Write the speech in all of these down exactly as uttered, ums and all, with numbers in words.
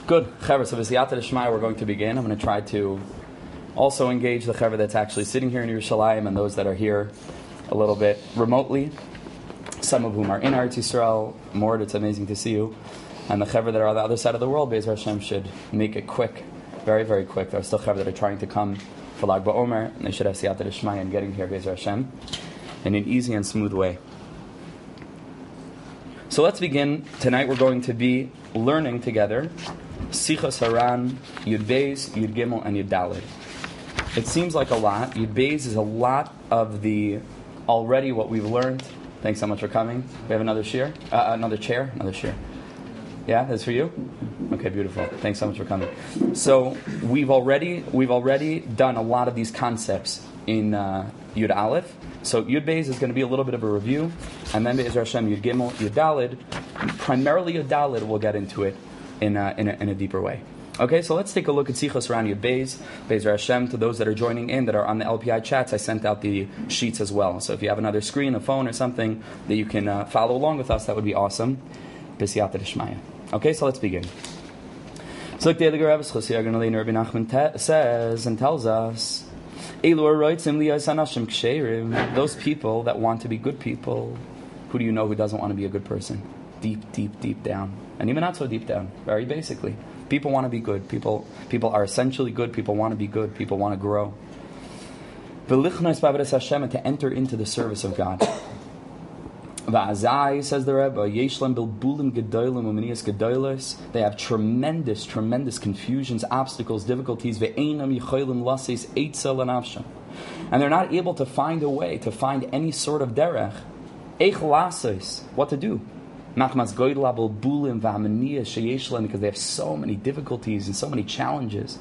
Good. Chaver, so V'siyata D'Shmaya, we're going to begin. I'm going to try to also engage the Chaver that's actually sitting here in Yerushalayim and those that are here a little bit remotely, some of whom are in Eretz Yisrael. Mord, it's amazing to see you. And the Chaver that are on the other side of the world, Be'ez Hashem, should make it quick, very, very quick. There are still Chaver that are trying to come for Lag BaOmer, and they should have Siyata D'Shmaya and getting here, Be'ez Hashem, in an easy and smooth way. So let's begin. Tonight we're going to be learning together Sichos Haran, Yud Beis, Yud Gimel, and Yud Daled. It seems like a lot. Yud Beis is a lot of the already what we've learned. Thanks so much for coming. We have another chair, uh, another chair, another chair. Yeah, that's for you. Okay, beautiful. Thanks so much for coming. So we've already we've already done a lot of these concepts in uh, Yud Aleph. So Yud Beis is going to be a little bit of a review, and then Be'ez Hashem Yud Gimel, Yud Daled. Primarily Yud Daled, we'll get into it in a, in a, in a deeper way. Okay, so let's take a look at Sichos Haran Yud Beis. Be'ez Hashem, to those that are joining in, that are on the L P I chats, I sent out the sheets as well. So if you have another screen, a phone, or something that you can uh, follow along with us, that would be awesome. B'siyata D'Shmaya. Okay, so let's begin. So like the Rebbe Rabbi Nachman says and tells us, those people that want to be good people. Who do you know who doesn't want to be a good person? Deep, deep, deep down. And even not so deep down. Very basically. People want to be good. People people are essentially good. People want to be good. People want to grow. And to enter into the service of God. Va'azai, says the Rebbe, they have tremendous, tremendous confusions, obstacles, difficulties, and they're not able to find a way, to find any sort of derech. What to do? Because they have so many difficulties and so many challenges.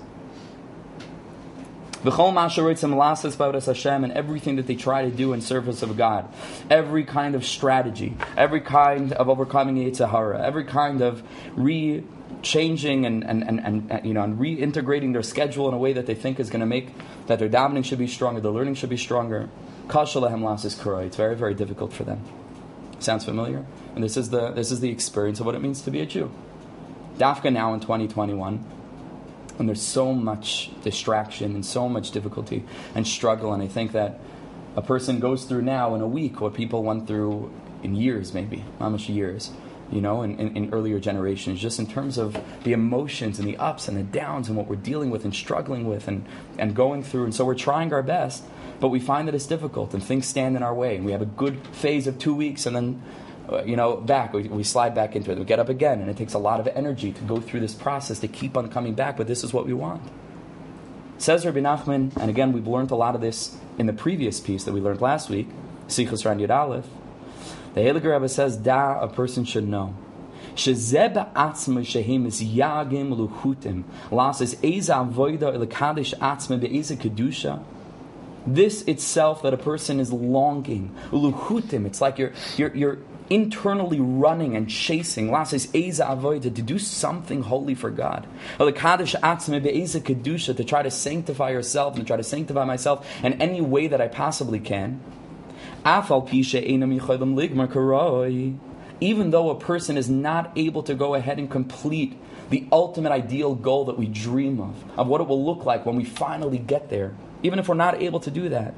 And everything that they try to do in service of God, every kind of strategy, every kind of overcoming Yetzer Hara, every kind of re-changing and, and, and, and you know and reintegrating their schedule in a way that they think is going to make that their davening should be stronger, their learning should be stronger. It's very, very difficult for them. Sounds familiar? And this is the this is the experience of what it means to be a Jew. Dafka now in twenty twenty-one. And there's so much distraction and so much difficulty and struggle, and I think that a person goes through now in a week what people went through in years, maybe, how much years, you know, in, in, in earlier generations, just in terms of the emotions and the ups and the downs and what we're dealing with and struggling with and, and going through. And so we're trying our best, but we find that it's difficult and things stand in our way. And we have a good phase of two weeks and then Uh, you know, back, we, we slide back into it. We get up again, and it takes a lot of energy to go through this process, to keep on coming back, but this is what we want. Says Rabbi Nachman, and again, we've learned a lot of this in the previous piece that we learned last week, Sichos Haran Yud Aleph. The Heilige Rebbe says, Da, a person should know. This itself, that a person is longing, it's like you're you're you're internally running and chasing, to do something holy for God, to try to sanctify yourself and try to sanctify myself in any way that I possibly can. Even though a person is not able to go ahead and complete the ultimate ideal goal that we dream of, of what it will look like when we finally get there. Even if we're not able to do that.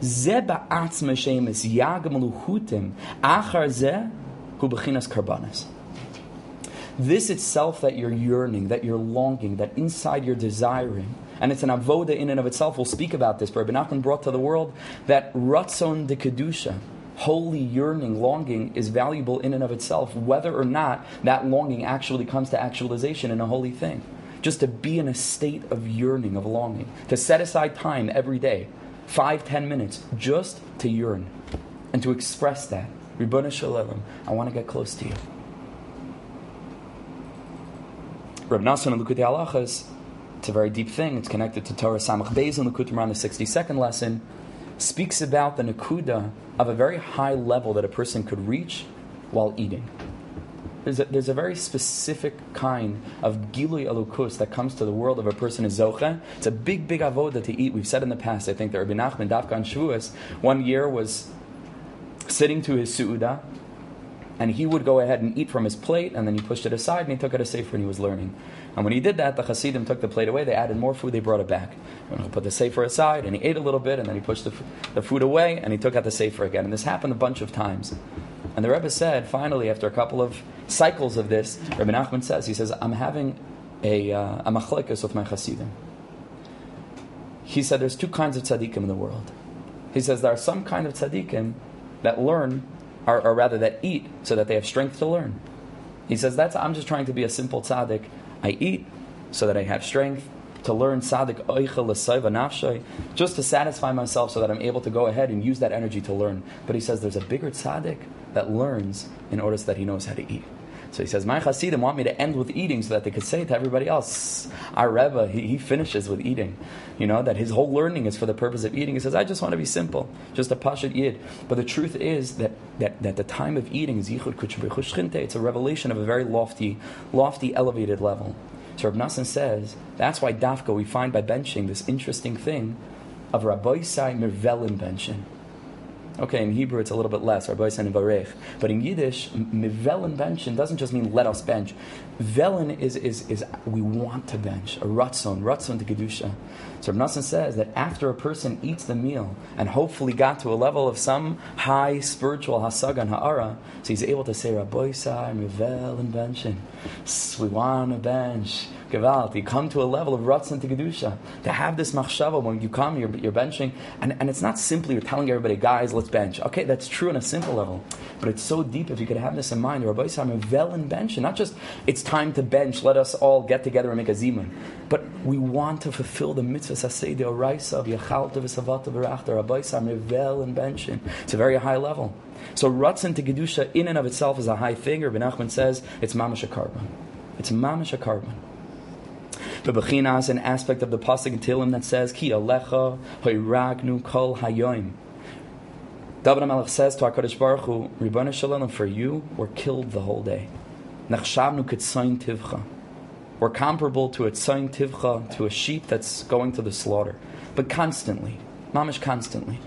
This itself that you're yearning, that you're longing, that inside you're desiring, and it's an avoda in and of itself. We'll speak about this. Rabbi Nachman brought to the world that ratzon de kedusha, holy yearning, longing, is valuable in and of itself, whether or not that longing actually comes to actualization in a holy thing. Just to be in a state of yearning, of longing. To set aside time every day, five, ten minutes, just to yearn. And to express that. Ribbona Shalom, I want to get close to you. Reb Nassan and Likutei Halachas, it's a very deep thing. It's connected to Torah Samach Beis and Likutei Moharan, the sixty-second lesson, speaks about the Nakuda of a very high level that a person could reach while eating. There's a, there's a very specific kind of Gilui Elokus that comes to the world of a person is Zoche. It's a big, big avoda to eat. We've said in the past, I think that Rabbi Nachman, Dafka on Shavuos, one year was sitting to his Su'udah, and he would go ahead and eat from his plate, and then he pushed it aside, and he took it a sefer, and he was learning. And when he did that, the Hasidim took the plate away, they added more food, they brought it back. And he put the sefer aside, and he ate a little bit, and then he pushed the, the food away, and he took out the sefer again. And this happened a bunch of times. And the Rebbe said, finally, after a couple of cycles of this, Rabbi Nachman says, he says, I'm having a, uh, a machlekes with my Hasidim. He said, there's two kinds of tzaddikim in the world. He says, there are some kind of tzaddikim that learn, or, or rather that eat, so that they have strength to learn. He says, that's, I'm just trying to be a simple tzaddik. I eat so that I have strength to learn tzaddik oichel l'sayva nafshay, just to satisfy myself so that I'm able to go ahead and use that energy to learn. But he says there's a bigger tzaddik that learns in order so that he knows how to eat. So he says, my Hasidim want me to end with eating so that they could say to everybody else, our Rebbe, he, he finishes with eating. You know, that his whole learning is for the purpose of eating. He says, I just want to be simple, just a Pashat Yid. But the truth is that, that, that the time of eating is Yichud Kutshe B'Chush Chinte. It's a revelation of a very lofty, lofty, elevated level. So Reb Nassan says, that's why Dafka we find by benching this interesting thing of Rabbi Sai Mirvelin benching. Okay, in Hebrew it's a little bit less, Rabbi Yisrael and Varech. But in Yiddish, Mivelen benchen doesn't just mean let us bench. Velen is, is, is we want to bench, a ratzon, ratzon to Kedusha. So Rabbi Nassan says that after a person eats the meal and hopefully got to a level of some high spiritual hasaga and ha'ara, so he's able to say, Rabbi Yisrael, Mivelen benchen. We want to bench. Gewalt, you come to a level of ratzon to Kedusha. To have this machshava when you come, you're, you're benching, and, and it's not simply you're telling everybody, guys, let's bench. Okay, that's true on a simple level, but it's so deep if you could have this in mind. Rabbi Yisrael, Velen bench, not just it's time to bench, let us all get together and make a zimun, but we want to fulfill the mitzvah sasei de oraisa of yachalta v'savata v'rachta. Rabbi Yisrael, Velen bench. It's a very high level. So ratzon to Kedusha in and of itself is a high thing. Rabbi Nachman says it's mamash a carbon. It's mamash a carbon. The Bechina is an aspect of the pasuk in Tehillim that says, Ki alecha hoiragnu kol hayoim. David HaMelech says to HaKadosh Baruch Hu, Ribbon Shalom, for you, we're killed the whole day. Nachshavnu ketzayin tivcha. We're comparable to a tzayin tivcha, to a sheep that's going to the slaughter. But constantly, mamish constantly.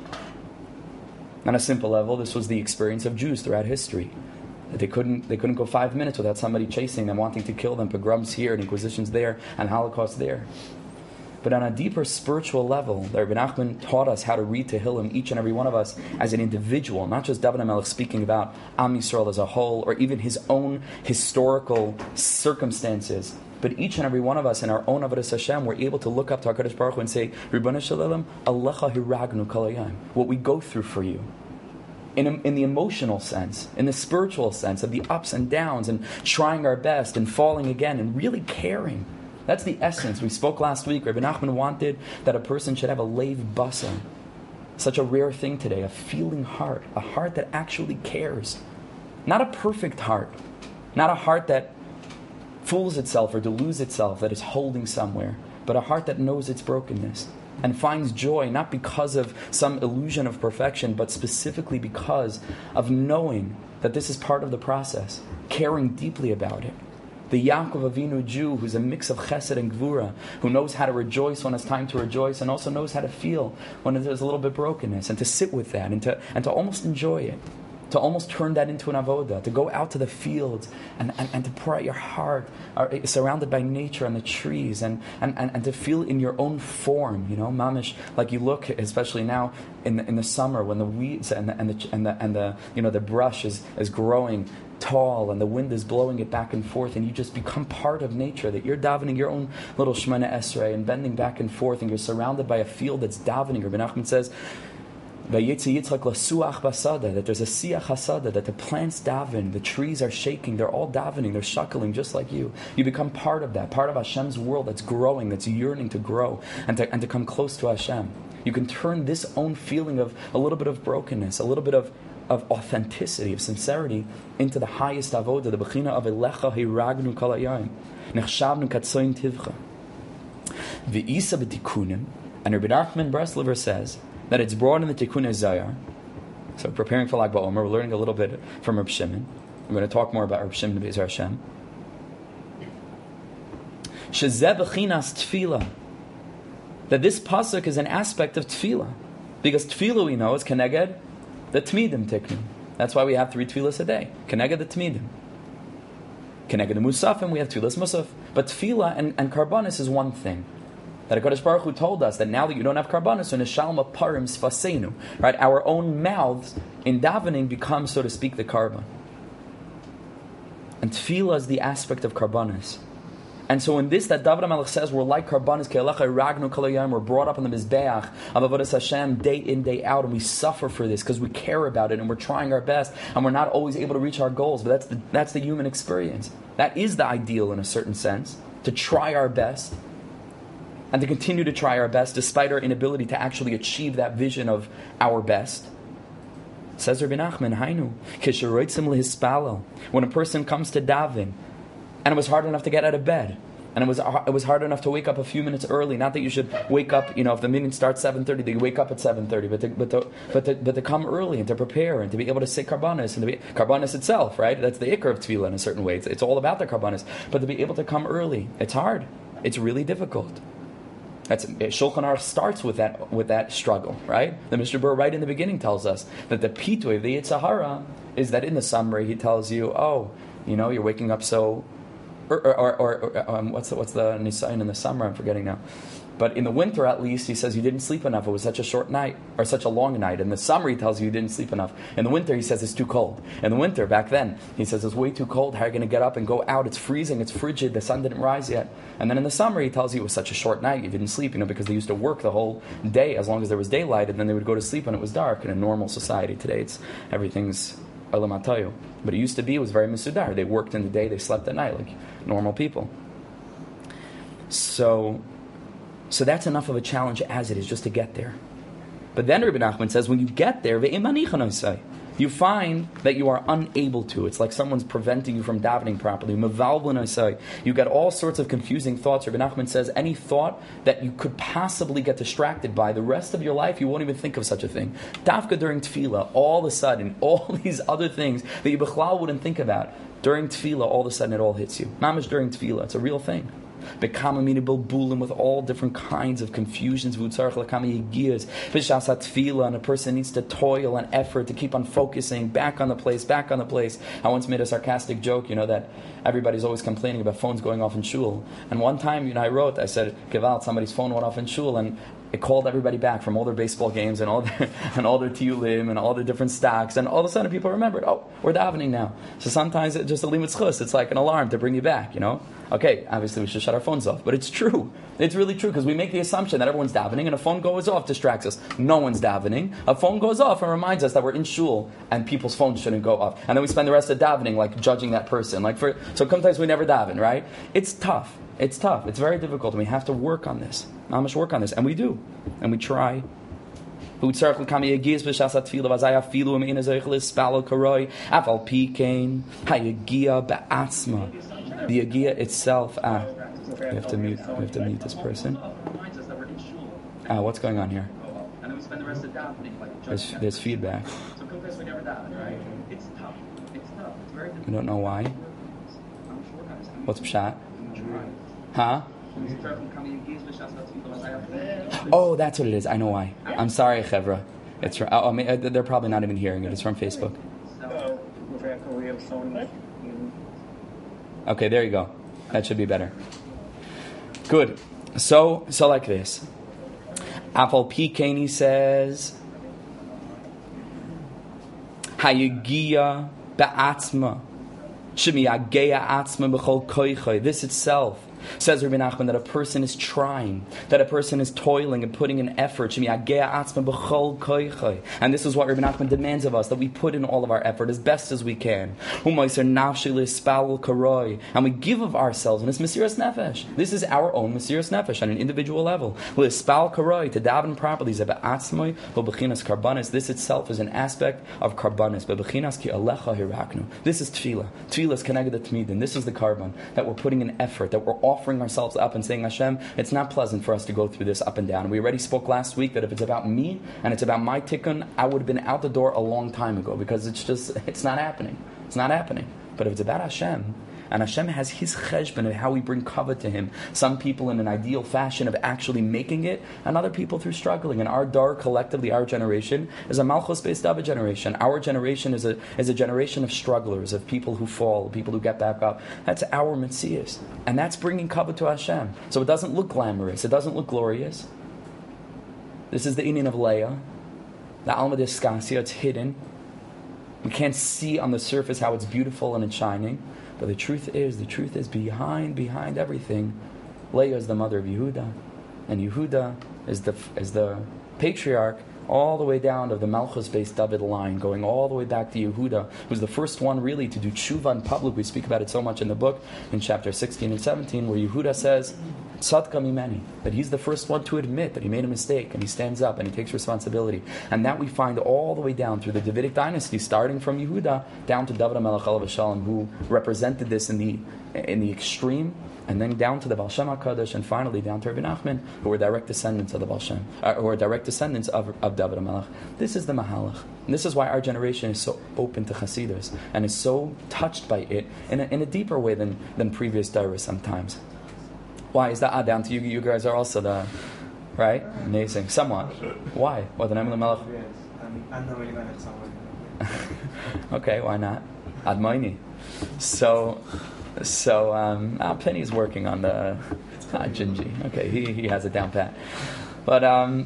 On a simple level, this was the experience of Jews throughout history. They couldn't, they couldn't go five minutes without somebody chasing them, wanting to kill them, pogroms here and inquisitions there, and Holocaust there. But on a deeper spiritual level, the Rebbe Nachman taught us how to read Tehillim, each and every one of us, as an individual, not just David HaMelech speaking about Am Yisrael as a whole, or even his own historical circumstances. But each and every one of us in our own Avodas Hashem, we're able to look up to HaKadosh Baruch Hu and say, Ribbon Shalom, Alecha hiragnu kol hayom. What we go through for you. In, in the emotional sense, in the spiritual sense of the ups and downs and trying our best and falling again and really caring. That's the essence. We spoke last week, Rabbi Nachman wanted that a person should have a leiv basa. Such a rare thing today, a feeling heart, a heart that actually cares. Not a perfect heart, not a heart that fools itself or deludes itself that is holding somewhere, but a heart that knows its brokenness. And finds joy not because of some illusion of perfection, but specifically because of knowing that this is part of the process, caring deeply about it. The Yaakov Avinu Jew, who's a mix of chesed and gvura, who knows how to rejoice when it's time to rejoice, and also knows how to feel when there's a little bit brokenness, and to sit with that, and to and to almost enjoy it. To almost turn that into an avoda, to go out to the fields and, and, and to pour out your heart, are surrounded by nature and the trees, and, and, and, and to feel in your own form, you know, mamish, like you look, especially now in the, in the summer when the weeds and the, and the and the and the you know the brush is, is growing tall and the wind is blowing it back and forth, and you just become part of nature. That you're davening your own little Shemana Esrei and bending back and forth, and you're surrounded by a field that's davening. Rabbi Nachman says, that there's a siyach hasada, that the plants daven, the trees are shaking, they're all davening, they're shuckling just like you. You become part of that, part of Hashem's world that's growing, that's yearning to grow and to, and to come close to Hashem. You can turn this own feeling of a little bit of brokenness, a little bit of, of authenticity, of sincerity, into the highest avoda, the bechina of elecha hiragnu kol hayom, nechshavnu katzoyin tivcha. V'isa b'tikunim, and Rabbi Nachman Breslover says that it's brought in the Tikkun Zayar. So preparing for Lag BaOmer, we're learning a little bit from Reb Shimon. We're going to talk more about Reb Shimon Be'ezer Hashem. Shezeh b'chinas tefillah. That this pasuk is an aspect of tefillah. Because tefillah, we know, is keneged the tmidim tiknu. That's why we have three tefillas a day. Keneged the Tmidim. Keneged the Musafim, we have tefillas Musaf. But tefillah and, and karbanis is one thing. That HaKadosh Baruch Hu told us that now that you don't have karbanis, so neshalma parim sfasenu, right? Our own mouths in davening become, so to speak, the karban. And tefillah is the aspect of karbanis. And so in this, that David HaMelech says, we're like karbanis, ke'elecha ragnu kol hayom, we're brought up on the mizbeach of avodas Hashem day in, day out, and we suffer for this because we care about it and we're trying our best, and we're not always able to reach our goals. But that's the that's the human experience. That is the ideal in a certain sense, to try our best and to continue to try our best despite our inability to actually achieve that vision of our best. Says Rabbi Nachman, Hainu, kisheroitzim lehispalel, when a person comes to daven, and it was hard enough to get out of bed, and it was it was hard enough to wake up a few minutes early. Not that you should wake up, you know, if the meeting starts seven thirty, that you wake up at seven thirty, but to, but to, but to, but to come early and to prepare and to be able to say karbanis and to be karbanis itself, right? That's the ikar of tefillah in a certain way. It's, it's all about the karbanis, but to be able to come early, it's hard. It's really difficult. That's Shulchan Aruch starts with that with that struggle, right? The Mishnah Berurah right in the beginning tells us that the pitoy of the Yetzer Hara is that in the summary he tells you, oh, you know, you're waking up so. Or, or, or, or um, what's the, what's the nisayin in the summer? I'm forgetting now. But in the winter, at least, he says you didn't sleep enough. It was such a short night, or such a long night. In the summer, he tells you you didn't sleep enough. In the winter, he says it's too cold. In the winter, back then, he says it's way too cold. How are you going to get up and go out? It's freezing. It's frigid. The sun didn't rise yet. And then in the summer, he tells you it was such a short night. You didn't sleep, you know, because they used to work the whole day as long as there was daylight, and then they would go to sleep when it was dark. In a normal society today, it's everything's olam hatayu. But it used to be, it was very mesudar. They worked in the day, they slept at night, like normal people. So, so that's enough of a challenge as it is, just to get there. But then Rabbi Nachman says, when you get there, you find that you are unable to. It's like someone's preventing you from davening properly. You get all sorts of confusing thoughts. Rabbi Nachman says, any thought that you could possibly get distracted by, the rest of your life, you won't even think of such a thing. Dafka during tefillah, all of a sudden, all these other things that you bichlal wouldn't think about, during tefillah, all of a sudden it all hits you. Mamash during tefillah, it's a real thing. Bekamamina bilbulim, with all different kinds of confusions. V'utzarech lekami yigiyas. B'shas hatefillah, and a person needs to toil and effort to keep on focusing, back on the place, back on the place. I once made a sarcastic joke, you know, that everybody's always complaining about phones going off in shul. And one time, you know, I wrote, I said, Gewalt, somebody's phone went off in shul, and it called everybody back from all their baseball games and all their and all their tiyulim and all the different stocks, and all of a sudden people remembered, oh, we're davening now. So sometimes it's just a limit chus, it's like an alarm to bring you back, you know. Okay, obviously we should shut our phones off, but it's true. It's really true, because we make the assumption that everyone's davening, and a phone goes off, distracts us. No one's davening. A phone goes off and reminds us that we're in shul, and people's phones shouldn't go off. And then we spend the rest of davening like judging that person. Like for so sometimes we never daven, right? It's tough. It's tough. It's very difficult, and we have to work on this. How much work on this? And we do. And we try. The Yagia itself, ah, we have to mute, we have to mute this person. Ah, what's going on here? There's, there's feedback. We don't know why. What's pshat? Huh? Oh, that's what it is. I know why. I'm sorry, Chevra. It's from, oh, I mean, they're probably not even hearing it. It's from Facebook. Okay, there you go. That should be better. Good. So, so like this. Afal Pikeni says, Hayagia ba'atzma, shemiyageya atzma b'chol koichai. This itself says Rabbi Nachman that a person is trying, that a person is toiling and putting in effort. And this is what Rabbi Nachman demands of us, that we put in all of our effort as best as we can. And we give of ourselves, and it's Mesiras Nefesh. This is our own Mesiras Nefesh on an individual level. To daven properly, this itself is an aspect of karbanis. This is tefillah. Tefillah is Keneged Tmidin. This is the karban, that we're putting in effort, that we're offering ourselves up and saying, Hashem, it's not pleasant for us to go through this up and down. We already spoke last week that if it's about me and it's about my tikkun, I would have been out the door a long time ago, because it's just, it's not happening. It's not happening. But if it's about Hashem, And Hashem has His cheshbon of how we bring kavod to Him. Some people in an ideal fashion of actually making it, and other people through struggling. And our dar, collectively, our generation, is a Malchus Beis David generation. Our generation is a is a generation of strugglers, of people who fall, people who get back up. That's our Metzias. And that's bringing kavod to Hashem. So it doesn't look glamorous. It doesn't look glorious. This is the inyan of Leah. The Alma de Skasia, it's hidden. We can't see on the surface how it's beautiful and it's shining. But the truth is, the truth is behind, behind everything. Leah is the mother of Yehuda. And Yehuda is the is the patriarch all the way down to the Malchus Beis David line, going all the way back to Yehuda, who's the first one really to do tshuva in public. We speak about it so much in the book, in chapter sixteen and seventeen, where Yehuda says, Tzadka mimeni, that he's the first one to admit that he made a mistake, and he stands up and he takes responsibility. And that we find all the way down through the Davidic dynasty, starting from Yehuda down to David HaMelech alav Shalom, who represented this in the in the extreme, and then down to the Baal Shem HaKadosh, and finally down to Rabbi Nachman, who were direct descendants of the Baal Shem, uh, who are direct descendants of, of David HaMelech. This is the Mahalach. And this is why our generation is so open to Chasidus, and is so touched by it in a, in a deeper way than, than previous Dairas sometimes. Why is that? Ah, down to you. You guys are also the, right? Amazing. Somewhat. Why? What, the name of the Melech? Okay, why not? Admaini. So, so um, ah, Penny's working on the ah, Gingy. Okay, he he has it down pat. But um,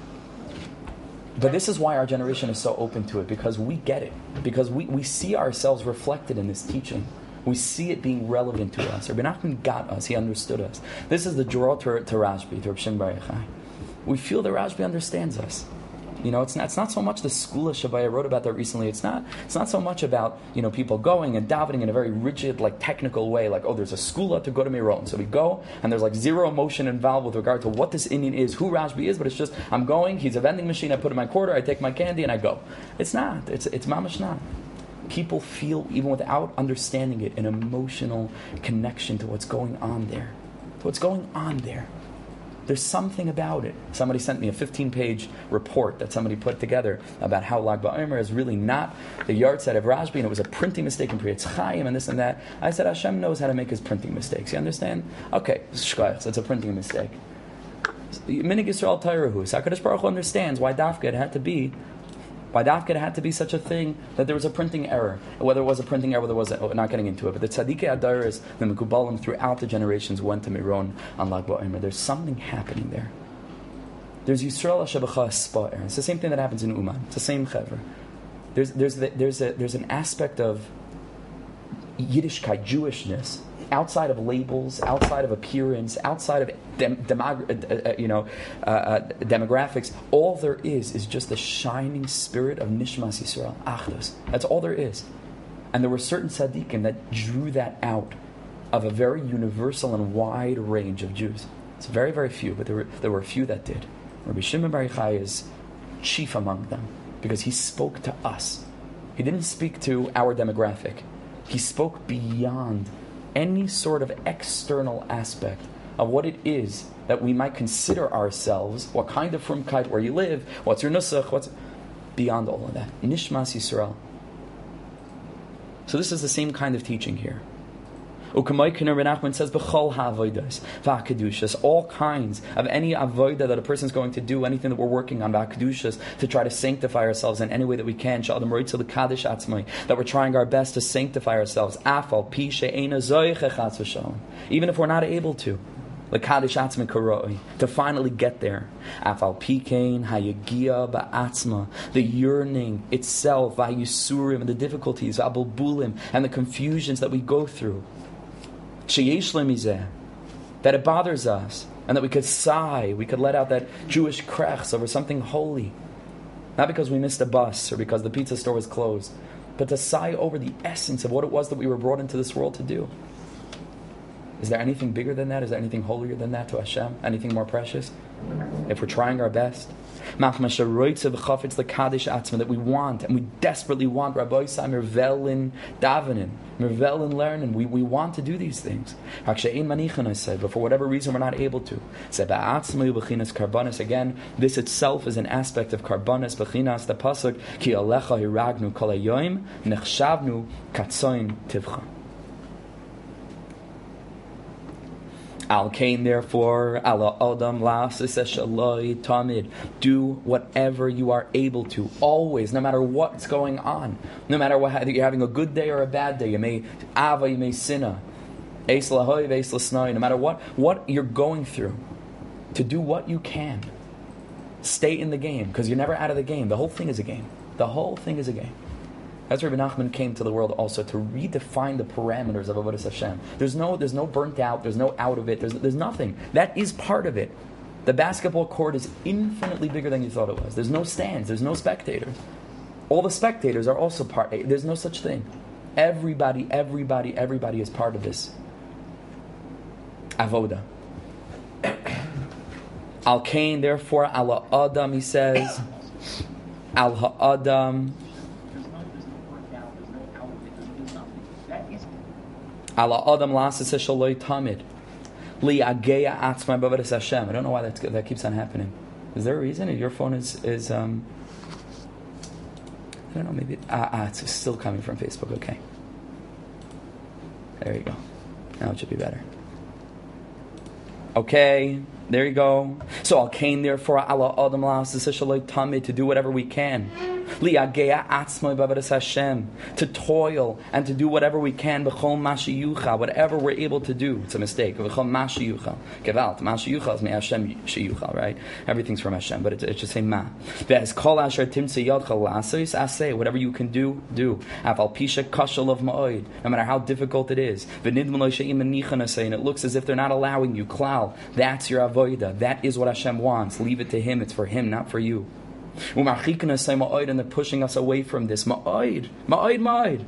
but this is why our generation is so open to it, because we get it, because we, we see ourselves reflected in this teaching. We see it being relevant to us. Rabbi Nachman got us. He understood us. This is the draw to, to Rashbi, to Reb Shimon Bar Yochai. We feel that Rashbi understands us. You know, it's not, it's not so much the Skula Shavaya wrote about that recently. It's not it's not so much about, you know, people going and davening in a very rigid, like, technical way, like, oh, there's a Skula to go to Miron. So we go, and there's, like, zero emotion involved with regard to what this Indian is, who Rashbi is, but it's just, I'm going, he's a vending machine, I put in my quarter, I take my candy, and I go. It's not. It's, it's mamash not. People feel, even without understanding it, an emotional connection to what's going on there. To what's going on there. There's something about it. Somebody sent me a fifteen-page report that somebody put together about how Lag BaOmer is really not the yahrzeit of Rashbi, and it was a printing mistake in Priyatz Chaim and this and that. I said, Hashem knows how to make his printing mistakes. You understand? Okay, shkoyach, so it's a printing mistake. Minig Yisrael Tayrahu. So HaKadosh Baruch Hu understands why Dafka it had to be Why Dafka had to be such a thing that there was a printing error, whether it was a printing error, whether it was a, not getting into it. But the Tzadikei Adaris, the Mekubalim throughout the generations went to Miron on Lag BaOmer. There's something happening there. There's Yisrael Hashabacha Spa'er. It's the same thing that happens in Uman. It's the same chevra. There's there's the, there's a, there's an aspect of Yiddishkeit, Jewishness, outside of labels, outside of appearance, outside of dem- demog- uh, uh, you know uh, uh, demographics. All there is is just the shining spirit of Nishmas Yisrael, Achdus. That's all there is. And there were certain tzaddikim that drew that out of a very universal and wide range of Jews. It's very, very few, but there were there were a few that did. Rabbi Shimon Bar Yochai is chief among them because he spoke to us. He didn't speak to our demographic. He spoke beyond any sort of external aspect of what it is that we might consider ourselves, what kind of frumkeit, where you live, what's your nusach, what's beyond all of that. Nishmas Yisrael. So this is the same kind of teaching here. Ukamai Kiner Ben Nachman says, B'chol ha'avodas, v'ha'kedushas, all kinds of any avodah that a person is going to do, anything that we're working on, v'ha'kedushas, to try to sanctify ourselves in any way that we can, sh'adam roitzel l'kadosh atzmai, that we're trying our best to sanctify ourselves, afal pi she'eina zoiche chatz v'shalom, even if we're not able to, l'kadosh atzmai karoi, to finally get there, afal pi kein hayagia ba'atzma, the yearning itself, v'hayisurim, and the difficulties, v'abulbulim, and the confusions that we go through, that it bothers us, and that we could sigh, we could let out that Jewish krechs over something holy, not because we missed a bus or because the pizza store was closed, but to sigh over the essence of what it was that we were brought into this world to do. Is there anything bigger than that? Is there anything holier than that to Hashem? Anything more precious? If we're trying our best, that we want, and we desperately want, Rabbi Yisai, mirvelin davenin, mirvelin learning, we, we want to do these things. I said, but for whatever reason we're not able to. Again, this itself is an aspect of karbanis, bechinas, the pasuk, ki alecha hiragnu kol hayoim, nechshavnu katzoin tivcha. Al Kain, therefore, ala Adam la'aseh tamid. Do whatever you are able to, always, no matter what's going on. No matter what you're having, a good day or a bad day. You may ava, you may sinna. Eis lahoy, eis lasnai. No matter what, what you're going through, to do what you can. Stay in the game, because you're never out of the game. The whole thing is a game. The whole thing is a game. That's where Rabbi Nachman came to the world also, to redefine the parameters of Avodas Hashem. There's no, there's no burnt out, there's no out of it, there's, there's nothing. That is part of it. The basketball court is infinitely bigger than you thought it was. There's no stands, there's no spectators. All the spectators are also part, there's no such thing. Everybody, everybody, everybody is part of this Avodah. Al Kain, therefore, ala Adam, he says, al ha'adam, ala Adam la'aseh shaloi tamid, li ageya atzmai b'avodas Hashem. I don't know why that's, that keeps on happening. Is there a reason? Your phone is, is um, I don't know, maybe, ah, ah, it's still coming from Facebook, okay. There you go. Now it should be better. Okay, there you go. So Al Kain, therefore, ala Adam la'aseh shaloi tamid, to do whatever we can. Li'ageya atzmai b'avodas Hashem, to toil and to do whatever we can. B'chol mashiyucha, whatever we're able to do. It's a mistake. B'chol mashiyucha, gevalt. Mashiyucha is me Hashem shiyucha, right? Everything's from Hashem, but it, it should say ma. V'ez kol asher timtzei yadcha la'asos aseh. Whatever you can do, do. Afal pisha kashal of ma'od. No matter how difficult it is. V'nidman lo she'im menichan aseh. And it looks as if they're not allowing you. Klal. That's your avodah. That is what Hashem wants. Leave it to Him. It's for Him, not for you. And they're pushing us away from this. Ma'od, ma'od,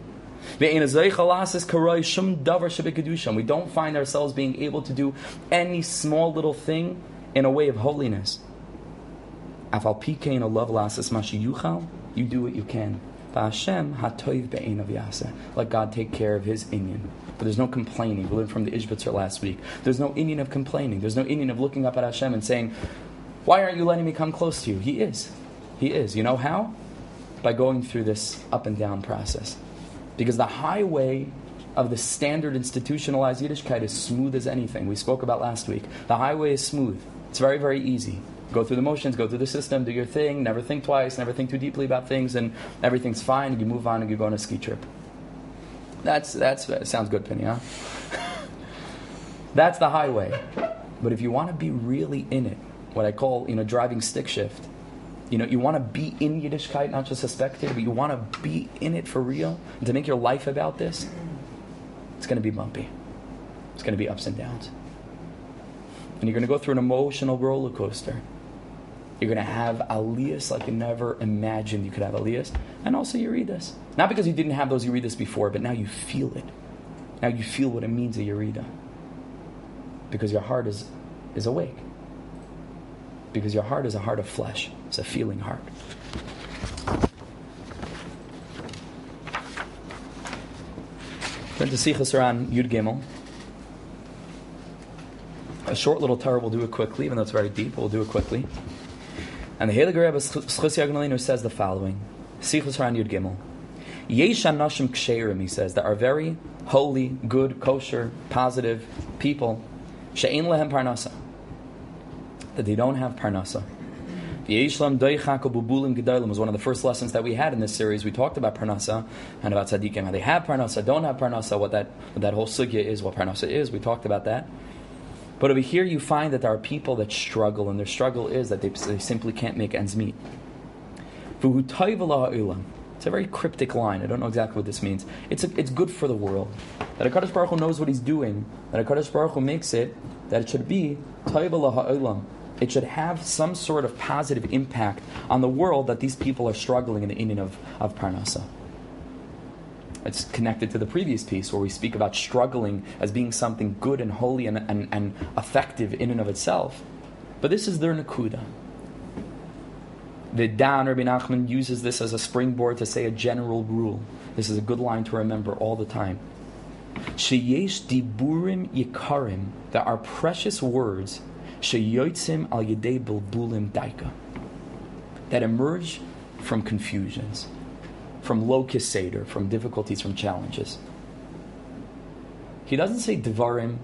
ma'od. We don't find ourselves being able to do any small little thing in a way of holiness. You do what you can. Let God take care of His inyan. But there's no complaining. We learned from the Ishbitzer last week. There's no inyan of complaining. There's no inyan of looking up at Hashem and saying, why aren't you letting me come close to you? He is. He is. You know how? By going through this up and down process. Because the highway of the standard institutionalized Yiddishkeit is smooth as anything. We spoke about last week. The highway is smooth. It's very, very easy. Go through the motions, go through the system, do your thing, never think twice, never think too deeply about things, and everything's fine, and you move on and you go on a ski trip. That's, that's, that sounds good, Penny, huh? That's the highway. But if you want to be really in it, what I call, you know, driving stick shift, you know, you want to be in Yiddishkeit, not just a spectator, but you want to be in it for real, and to make your life about this, it's going to be bumpy. It's going to be ups and downs. And you're going to go through an emotional roller coaster. You're going to have aliyahs like you never imagined you could have aliyahs. And also Yeridas. Not because you didn't have those Yeridas before, but now you feel it. Now you feel what it means, a Yerida. Because your heart is, is awake. Because your heart is a heart of flesh. It's a feeling heart. Turn to Sichos Aran Yud Gimel. A short little Torah, we'll do it quickly, even though it's very deep, we'll do it quickly. And the Heilige Rebbe Schus Yagnolinu says the following. Sichos Aran Yud Gimel. Yesh anashim ksherim, he says, that are very holy, good, kosher, positive people. She'ein lehem parnasa. That they don't have parnasa. V'yeshlam doichak ububulim gedolim was one of the first lessons that we had in this series. We talked about parnasa and about tzaddikim, how they have parnasa, don't have parnasa, what that what that whole sugya is, what parnasa is. We talked about that. But over here you find that there are people that struggle, and their struggle is that they, they simply can't make ends meet. V'hu toiv la'ha'olam. It's a very cryptic line. I don't know exactly what this means. It's a, it's good for the world. That HaKadosh Baruch Hu knows what He's doing. That HaKadosh Baruch Hu makes it that it should be toiv la'ha'olam. It should have some sort of positive impact on the world that these people are struggling in the inyan of, of Parnasa. It's connected to the previous piece where we speak about struggling as being something good and holy and, and, and effective in and of itself. But this is their nakuda. The Dan Rabbi Nachman uses this as a springboard to say a general rule. This is a good line to remember all the time. Sheyesh diburim yikarim, there are precious words sheyotzim al yedei bulbulim daika, that emerge from confusions, from lo kiseder, from difficulties, from challenges. He doesn't say devarim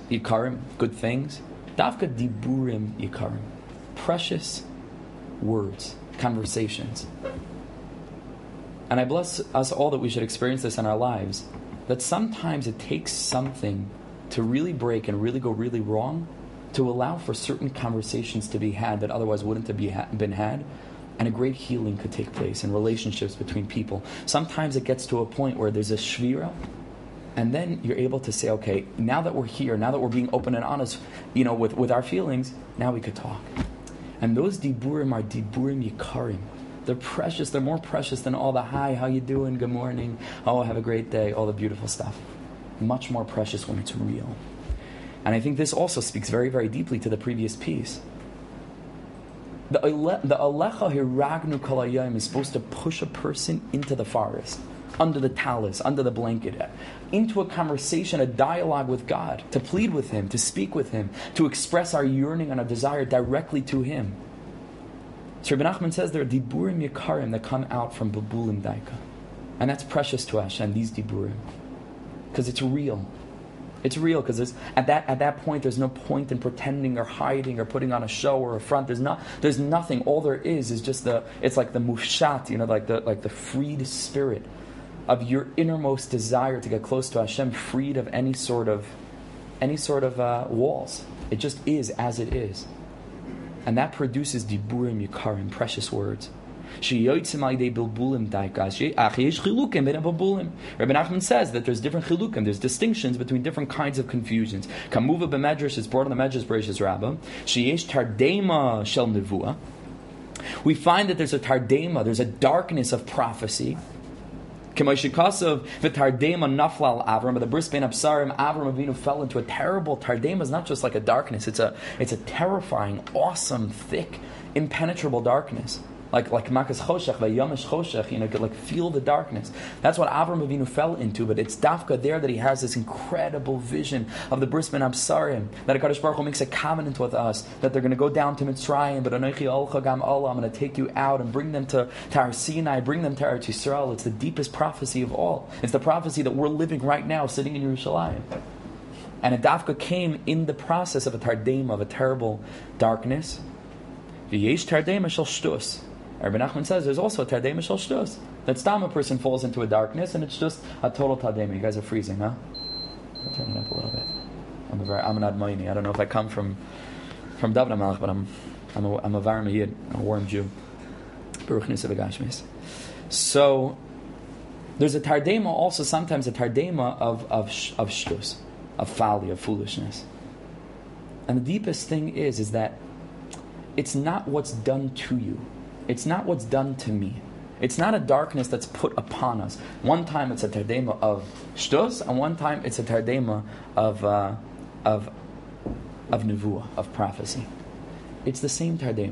yikarim, good things. Dafka diburim yikarim, precious words, conversations. And I bless us all that we should experience this in our lives, that sometimes it takes something to really break and really go really wrong to allow for certain conversations to be had that otherwise wouldn't have been had, and a great healing could take place in relationships between people. Sometimes it gets to a point where there's a shvira, and then you're able to say, okay, now that we're here, now that we're being open and honest, you know, with, with our feelings, now we could talk. And those diburim are diburim yikarim. They're precious. They're more precious than all the hi, how you doing, good morning, oh, have a great day, all the beautiful stuff. Much more precious when it's real. And I think this also speaks very, very deeply to the previous piece. The Alecha Hiragnu Kalayim is supposed to push a person into the forest, under the talus, under the blanket, into a conversation, a dialogue with God, to plead with Him, to speak with Him, to express our yearning and our desire directly to Him. So Rabbi Nachman says there are diburim yikarim that come out from Babulim Daika. And that's precious to Hashem, these diburim. Because it's real. It's real because at that at that point there's no point in pretending or hiding or putting on a show or a front. There's not there's nothing. All there is is just the it's like the mufshat, you know, like the like the freed spirit of your innermost desire to get close to Hashem, freed of any sort of any sort of uh, walls. It just is as it is. And that produces diburim yikarim, precious words. Rabbi Nachman says that there's different chilukim, there's distinctions between different kinds of confusions. Kamuva b'medrash is brought on the Medrash Bereshis Rabbah. Sheyesh tardema shel nevuah. We find that there's a tardema, there's a darkness of prophecy. K'moishikasav v'tardema nafla al Avram, but the bris bein absarim, Avram Avinu fell into a terrible tardema. Is not just like a darkness; it's a it's a terrifying, awesome, thick, impenetrable darkness. Like like makas choshech, vayamish choshech, you know, could like feel the darkness. That's what Avram Avinu fell into. But it's dafka there that he has this incredible vision of the bris ben absarim, that HaKadosh Baruch Hu makes a covenant with us that they're going to go down to Mitzrayim, but Anochi olcha gam olah, I'm going to take you out and bring them to Har Sinai, bring them to Eretz Yisrael. It's the deepest prophecy of all. It's the prophecy that we're living right now, sitting in Yerushalayim. And a dafka came in the process of a tardema, of a terrible darkness. V'yesh tardema shel shtus. Rabbi Nachman says there's also a tardema shel shtus. That stam a person falls into a darkness and it's just a total tardema. You guys are freezing, huh? I'll turn it up a little bit. I'm a very I'm an admoini. I don't know if I come from from David HaMelech, but I'm I'm a I'm a varm yid, a warm Jew. Baruch Nisa B'Gashmis. So there's a tardema, also sometimes a tardema of of of shtus, of folly, of foolishness. And the deepest thing is is that it's not what's done to you. It's not what's done to me. It's not a darkness that's put upon us. One time it's a tardema of shtus, and one time it's a tardema of uh, of of nevuah, of prophecy. It's the same tardema.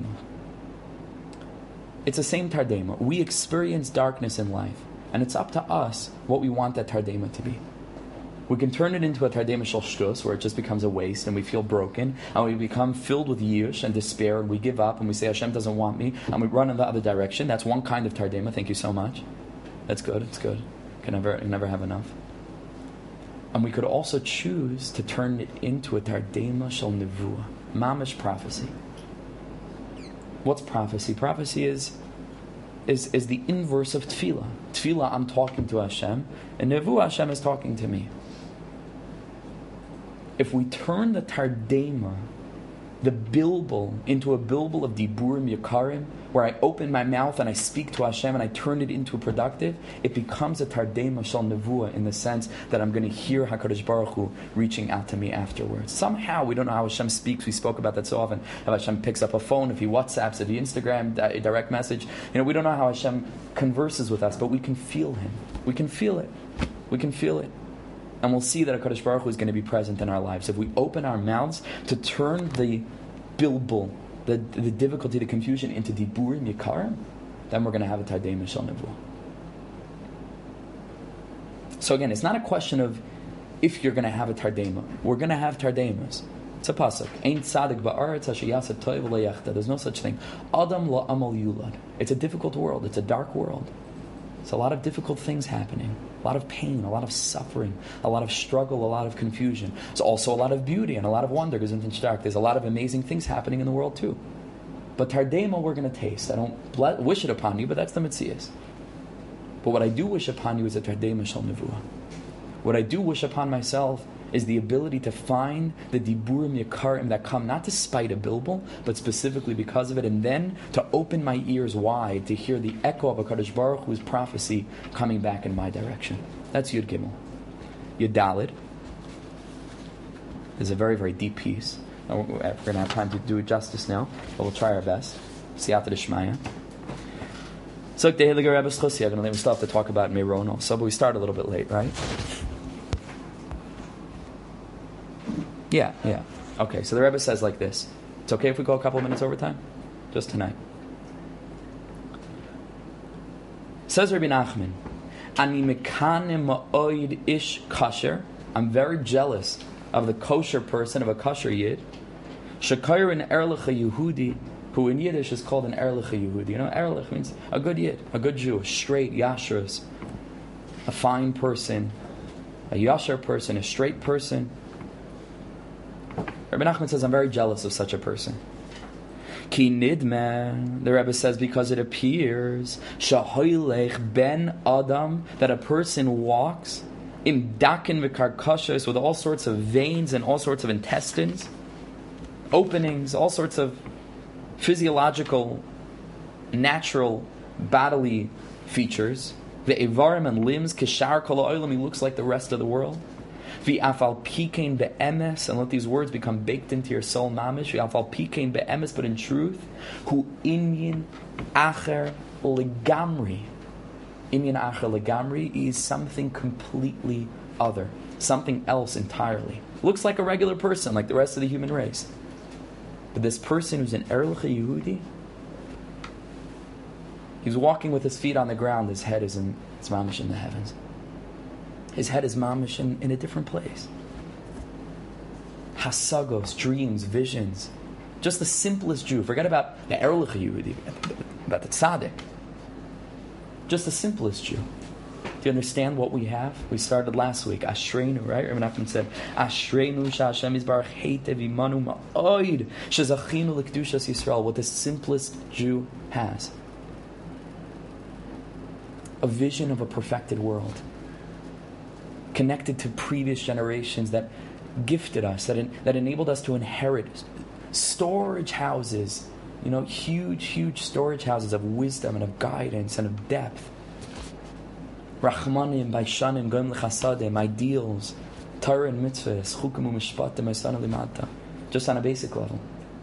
It's the same tardema. We experience darkness in life, and it's up to us what we want that tardema to be. We can turn it into a tardema shel shtus, where it just becomes a waste, and we feel broken, and we become filled with yish and despair, and we give up, and we say Hashem doesn't want me, and we run in the other direction. That's one kind of tardema. Thank you so much. That's good. It's good. Can never, can never have enough. And we could also choose to turn it into a tardema shel nevuah, mamish prophecy. What's prophecy? Prophecy is. Is, is the inverse of tefillah. Tefillah, I'm talking to Hashem, and nevuah, Hashem is talking to me. If we turn the tardema, the bilbul, into a bilbul of diburim yikarim, where I open my mouth and I speak to Hashem and I turn it into a productive, it becomes a tardema shel nevuah, in the sense that I'm going to hear HaKadosh Baruch Hu reaching out to me afterwards. Somehow, we don't know how Hashem speaks. We spoke about that so often. If Hashem picks up a phone, if He WhatsApps, if He Instagram, a direct message. You know, we don't know how Hashem converses with us, but we can feel Him. We can feel it. We can feel it. And we'll see that HaKadosh Baruch Hu is going to be present in our lives. If we open our mouths to turn the bilbul, the, the difficulty, the confusion, into diburim yikarim, then we're going to have a tardema shel nevuah. So again, it's not a question of if you're going to have a tardema. We're going to have tardemas. It's a pasuk. Ein tzadik ba'aretz asher yaseh toiv lo yachta. There's no such thing. Adam lo amal yulad. It's a difficult world. It's a dark world. It's a lot of difficult things happening. a lot of pain, a lot of suffering, a lot of struggle, a lot of confusion. There's also a lot of beauty and a lot of wonder. There's a lot of amazing things happening in the world too. But Tardema we're going to taste. I don't ble- wish it upon you, but that's the Metzias. But what I do wish upon you is a Tardema Shal Nevuah. What I do wish upon myself is the ability to find the Diburim Yakarim that come not to spite a Bilbul, but specifically because of it, and then to open my ears wide to hear the echo of a HaKadosh Baruch Hu's prophecy coming back in my direction. That's Yud Gimel. Yud Daled is a very, very deep piece. We're going to have time to do it justice now, but we'll try our best. Siyata D'Shmaya. So, the Heilige Rebbe Schussi, I'm going to still have to talk about Meron also, but we start a little bit late, right? Yeah, yeah. Okay, so the Rebbe says like this. It's okay if we go a couple of minutes over time? Just tonight. Says Rabbi Nachman, Ani mekane ma'oid ish kasher. I'm very jealous of the kosher person, of a kosher yid. Shekayr an erlich Yehudi, who in Yiddish is called an erlich Yehudi. You know, erlich means a good yid, a good Jew, a straight, yashrus, a fine person, a yasher person, a straight person. Rabbi Nachman says, I'm very jealous of such a person. Ki nidmeh, the Rebbe says, because it appears shahoylech ben adam, that a person walks im dakin v'karkashos, with all sorts of veins and all sorts of intestines, openings, all sorts of physiological, natural, bodily features. The evarim and limbs, kishar kol ha'olam, he looks like the rest of the world. V'afal pikein be'emes, and let these words become baked into your soul, mamish. V'afal pikein be'emes, but in truth, hu inyan acher legamri. Inyan acher legamri is something completely other, something else entirely. Looks like a regular person, like the rest of the human race. But this person who's an Erlich Yehudi, he's walking with his feet on the ground, his head is in, it's mamish in the heavens. His head is mamish in, in a different place. Hasagos, dreams, visions. Just the simplest Jew. Forget about the Erlich Yehudi, about the tzaddik. Just the simplest Jew. Do you understand what we have? We started last week. Ashreinu, right? Rabbi Nachman said, Ashreinu sha'Hashem yizbarach heitev imanu ma'oid shezachinu l'kedushas Yisrael. What the simplest Jew has. A vision of a perfected world. Connected to previous generations that gifted us, that, in, that enabled us to inherit storage houses, you know, huge, huge storage houses of wisdom and of guidance and of depth. Rachmanim, Baishanim, Goim L'chasadim, ideals, Torah and mitzvahs, Chukim u'mishpatim, Eisanu limata, just on a basic level.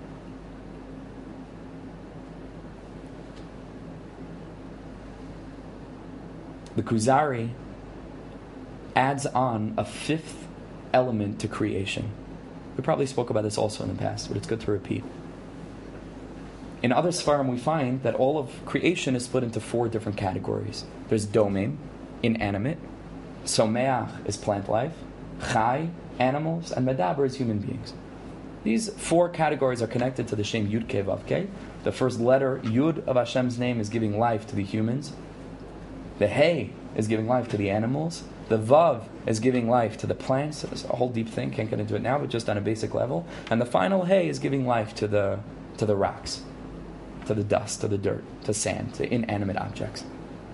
The Kuzari adds on a fifth element to creation. We probably spoke about this also in the past, but it's good to repeat. In other Sfarim, we find that all of creation is split into four different categories. There's Domim, inanimate. Someach is plant life. Chai, animals. And Medaber is human beings. These four categories are connected to the Shem Yud Kei Vav Kei. The first letter, Yud, of Hashem's name is giving life to the humans. The Hey is giving life to the animals. The Vav is giving life to the plants. It's a whole deep thing, can't get into it now, but just on a basic level. And the final Hey is giving life to the to the rocks, to the dust, to the dirt, to sand, to inanimate objects.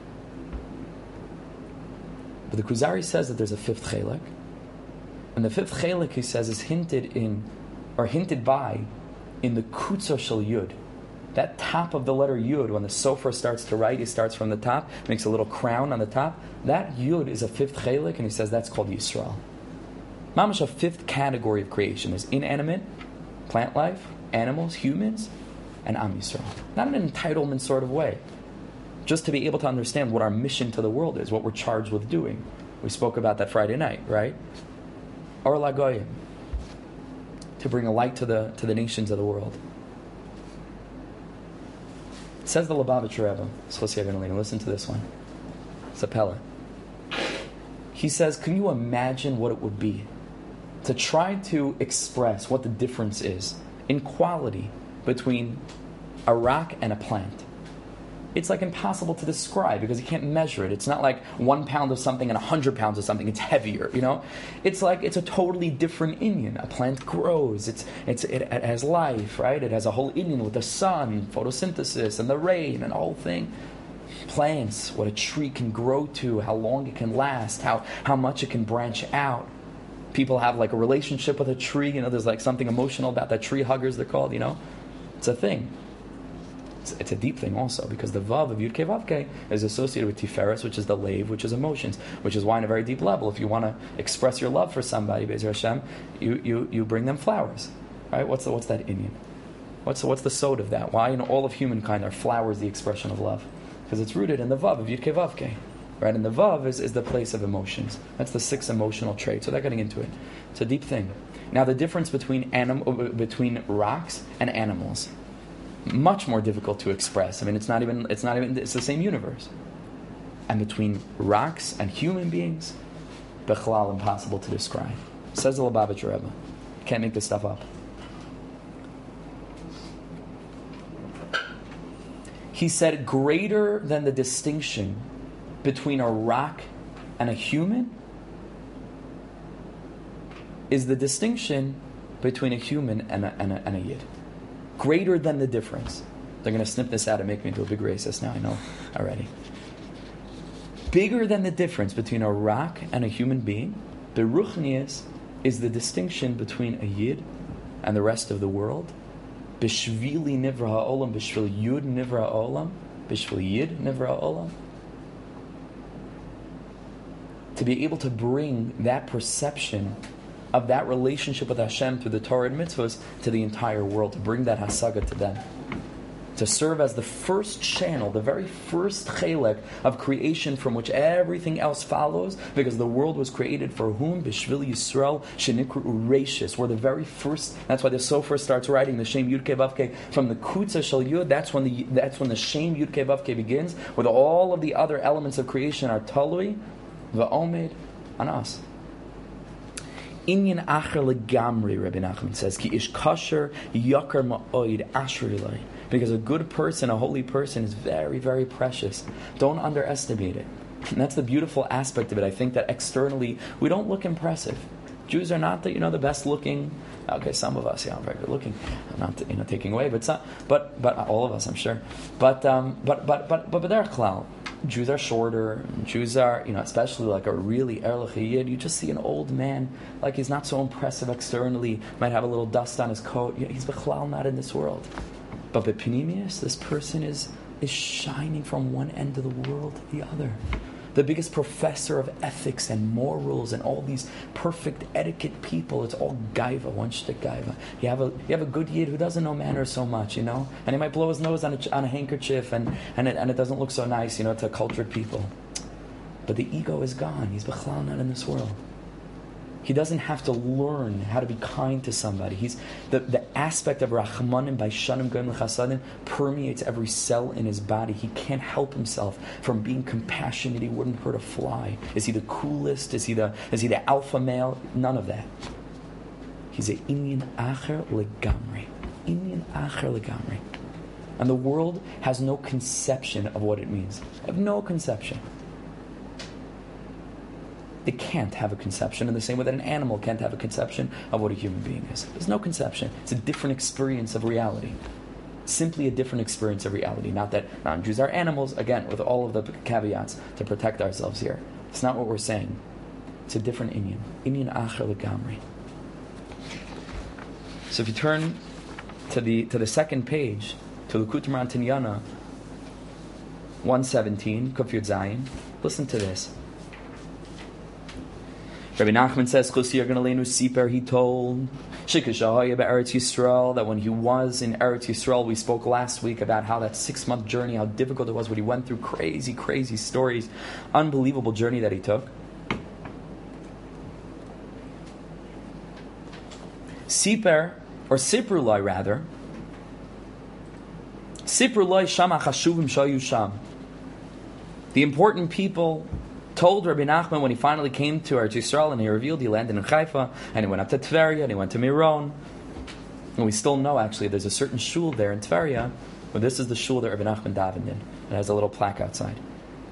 But the Kuzari says that there's a fifth chelik. And the fifth chelik, he says, is hinted in, or hinted by, in the Kutzo Shel Yud. That top of the letter Yud, when the Sofer starts to write, he starts from the top, makes a little crown on the top. That Yud is a fifth chelik, and he says that's called Yisrael. Mamash, a fifth category of creation is inanimate, plant life, animals, humans, and Am Yisrael. Not in an entitlement sort of way. Just to be able to understand what our mission to the world is, what we're charged with doing. We spoke about that Friday night, right? Or Lagoyim. To bring a light to the to the nations of the world. Says the Lubavitcher Rebbe, listen to this one. It's a Pella. He says, can you imagine what it would be to try to express what the difference is in quality between a rock and a plant? it's like impossible to describe because you can't measure it. It's not like one pound of something and a hundred pounds of something. It's heavier, you know. It's like it's a totally different inyan. A plant grows. It's it's it, it has life, right? It has a whole inyan with the sun, photosynthesis, and the rain, and the whole thing. Plants, what a tree can grow to, how long it can last, how how much it can branch out. People have like a relationship with a tree. You know, there's like something emotional about that. Tree huggers, they're called. You know, it's a thing. It's, it's a deep thing also because the vav of Yud Kei Vav Kei is associated with Tiferes, which is the lave, which is emotions, which is why, on a very deep level, if you want to express your love for somebody, Be'ezer Hashem, you, you you bring them flowers, right? What's the, what's that inyan? What's the, what's the sod of that? Why in all of humankind are flowers the expression of love? Because it's rooted in the vav of Yud Kei Vav Kei. Right, and the vav is, is the place of emotions. That's the six emotional traits. So they're getting into it. It's a deep thing. Now the difference between anim- between rocks and animals, much more difficult to express. I mean, it's not even it's not even it's the same universe. And between rocks and human beings, bechlal, impossible to describe. Says the Lubavitcher Rebbe. Can't make this stuff up. He said, greater than the distinction between a rock and a human is the distinction between a human and a, and a, and a yid. Greater than the difference. They're going to snip this out and make me into a big racist now, I know already. Bigger than the difference between a rock and a human being, the ruchnius is the distinction between a yid and the rest of the world. Bishvili nivra ha'olam, bishvil yud nivra ha'olam, bishvil yid nivra ha'olam. To be able to bring that perception of that relationship with Hashem through the Torah and mitzvahs to the entire world, to bring that hasaga to them. To serve as the first channel, the very first chelek of creation from which everything else follows, because the world was created for whom? Bishvil Yisrael shenikru reishis. We're the very first. That's why the Sofer starts writing the Shem Yud Kei Vav Kei from the Kutza Shel Yud. That's when the that's when the Shem Yud Kei Vav Kei begins, with all of the other elements of creation are talui va'omed on us. Inyan acher legamri, Rabbi Nachman says, ki ish kasher yakar ma'oid ashri lai. Because a good person, a holy person, is very, very precious. Don't underestimate it. And that's the beautiful aspect of it. I think that externally we don't look impressive. Jews are not the you know the best looking. Okay, some of us, yeah, are very good looking. I'm not you know taking away, but some, but but all of us, I'm sure. But um, but but but but but they're klal. Jews are shorter. Jews are, you know, especially like a really erlich yid. You just see an old man, like he's not so impressive externally, might have a little dust on his coat. He's bechlal not in this world. But bepinimius, this person is is shining from one end of the world to the other. The biggest professor of ethics and morals and all these perfect etiquette people. It's all gaiva, one shtick gaiva. You have a you have a good yid who doesn't know manners so much, you know, and he might blow his nose on a, on a handkerchief, and and it, and it doesn't look so nice, you know, to cultured people. But the ego is gone. He's bechlal not in this world. He doesn't have to learn how to be kind to somebody. He's the, the aspect of Rachmanim by Shanim Goyim L'Chasadim permeates every cell in his body. He can't help himself from being compassionate. He wouldn't hurt a fly. Is he the coolest? Is he the is he the alpha male? None of that. He's a inyan acher legamri. Inyan acher legamri. And the world has no conception of what it means. They have no conception. They can't have a conception in the same way that an animal can't have a conception of what a human being is. There's no conception. It's a different experience of reality. Simply a different experience of reality. Not that non-Jews are animals, again, with all of the caveats to protect ourselves here. It's not what we're saying. It's a different inyan. Inyan acher legamri. So if you turn to the to the second page, to Likutei Moharan Tinyana, one seventeen, Kuf Yud Zayin, listen to this. Rabbi Nachman says, Siper, he told Eretz Yisrael, that when he was in Eretz Yisrael, we spoke last week about how that six-month journey, how difficult it was, what he went through, crazy, crazy stories, unbelievable journey that he took. Siper, or Siprulai rather, Siprulai Shama Chashuvim Shayu Sham. The important people told Rabbi Nachman when he finally came to Eretz Yisrael and he revealed he landed in Haifa and he went up to Tveria and he went to Miron. And we still know actually there's a certain shul there in Tveria But this is the shul that Rabbi Nachman davened in. It has a little plaque outside.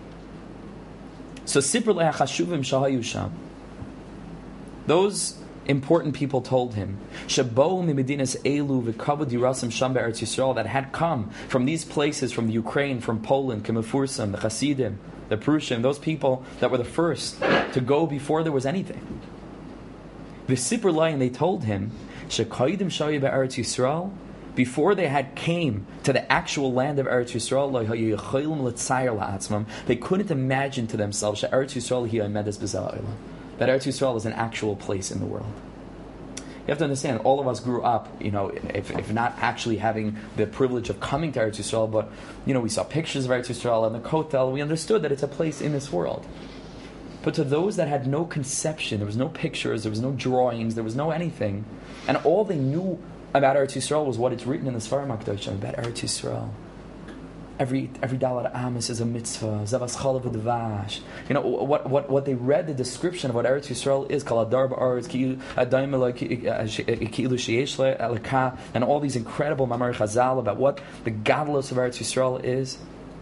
So Sipur le'achashuvim shahayu sham. Those important people told him Shabo mimedinas elu v'kavod yirasim sham be'eretz Yisrael, that had come from these places, from the Ukraine, from Poland, Kemefursim, the Hasidim, the Prushim, those people that were the first to go before there was anything. The Sipur Lion, they told him Shekaidim shayi be'eretz Yisrael, before they had came to the actual land of Eretz Yisrael, they couldn't imagine to themselves that Eretz Yisrael is an actual place in the world. You have to understand, all of us grew up, you know, if, if not actually having the privilege of coming to Eretz Yisrael, but, you know, we saw pictures of Eretz Yisrael and the Kotel, we understood that it's a place in this world. But to those that had no conception, there was no pictures, there was no drawings, there was no anything, and all they knew about Eretz Yisrael was what it's written in the Sfarim HaKadoshim about Eretz Yisraal. Every every dollar Amos is a mitzvah. Zavas chalav v'dvash. You know what what what they read, the description of what Eretz Yisrael is. Kol hadar ba'aretz ki adayim ki'ilu sheyesh le'alaka, and all these incredible mamar Chazal about what the godless of Eretz Yisrael is.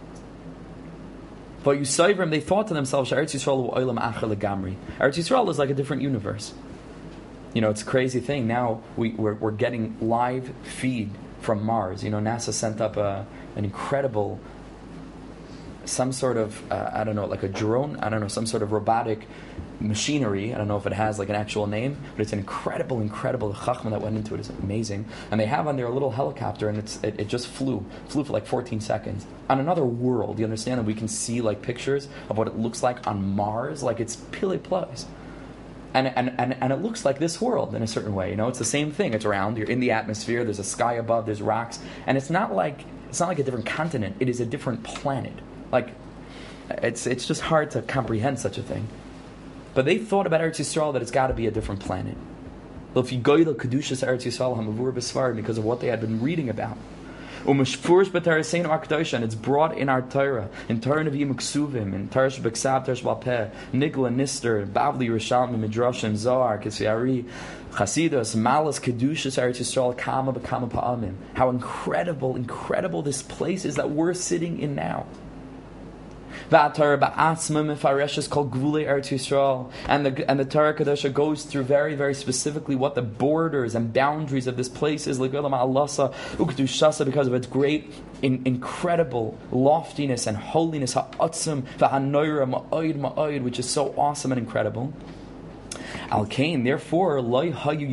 But Yisayvrim, they thought to themselves, Eretz Yisrael oilam acher legamri. Eretz Yisrael is like a different universe. You know, it's a crazy thing. Now we, we're, we're getting live feed from Mars. You know, NASA sent up a, an incredible, some sort of, uh, I don't know, like a drone, I don't know, some sort of robotic machinery. I don't know if it has like an actual name, but it's an incredible, incredible chachma that went into it. It's amazing. And they have on there a little helicopter, and it's it, it just flew, flew for like fourteen seconds. On another world, you understand that we can see like pictures of what it looks like on Mars, like it's pile plus. And, and, and, and it looks like this world in a certain way. You know, it's the same thing. It's round. You're in the atmosphere. There's a sky above. There's rocks, and it's not like it's not like a different continent. It is a different planet. Like it's it's just hard to comprehend such a thing. But they thought about Eretz Yisrael that it's got to be a different planet. If you go to Kedushas Eretz Yisrael Hamavur B'Sfarim, because of what they had been reading about. And it's brought in our Torah, in Torah Nevi'im Ksuvim, in Torah Shebeksav, Torah Shebal-Peh, Nigla, Nister, Bavli, Rishalmi, Midrashim, Zohar, Kisviari, Chasidus, Malas, Kedushas, Eretz Yisrael, Kama B'Kama Pa'amim. How incredible, incredible this place is that we're sitting in now. And the and the Torah Kadosha goes through very, very specifically what the borders and boundaries of this place is, because of its great, in, incredible loftiness and holiness, which is so awesome and incredible. Al Kain, therefore, they couldn't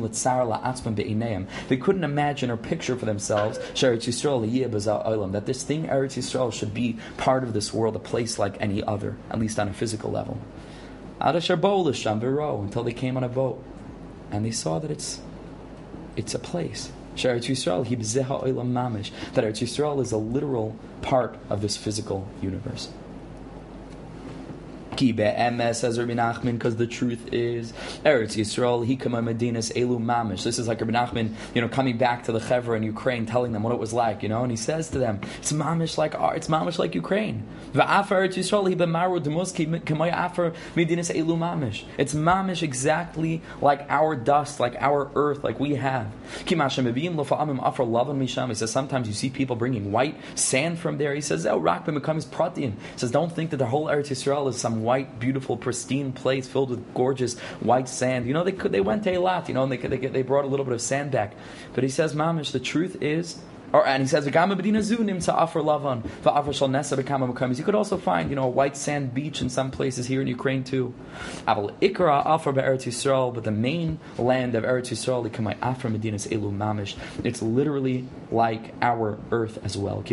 imagine or picture for themselves that this thing Eretz Yisrael should be part of this world, a place like any other, at least on a physical level. Until they came on a boat and they saw that it's it's a place. That Eretz Yisrael is a literal part of this physical universe. Says Rabbi Nachman, because the truth is Eretz Yisrael hikama medinas elu mamish. This is like Rabbi Nachman, you know, coming back to the Chevra in Ukraine, telling them what it was like, you know, and he says to them, it's mamish like it's mamish like Ukraine. Eretz Yisrael hibamaru demus kamay afar medinas elu mamish. It's mamish exactly like our dust, like our earth, like we have. He says sometimes you see people bringing white sand from there. He says, oh, rakbim becomes pratim. He says, don't think that the whole Eretz Yisrael is some white, beautiful, pristine place filled with gorgeous white sand. You know, they could, they went to Eilat, you know, and they they, they brought a little bit of sand back. But he says, mamish, the truth is, or and he says, you could also find, you know, a white sand beach in some places here in Ukraine too. But the main land of Eretz Yisrael, it's literally like our earth as well.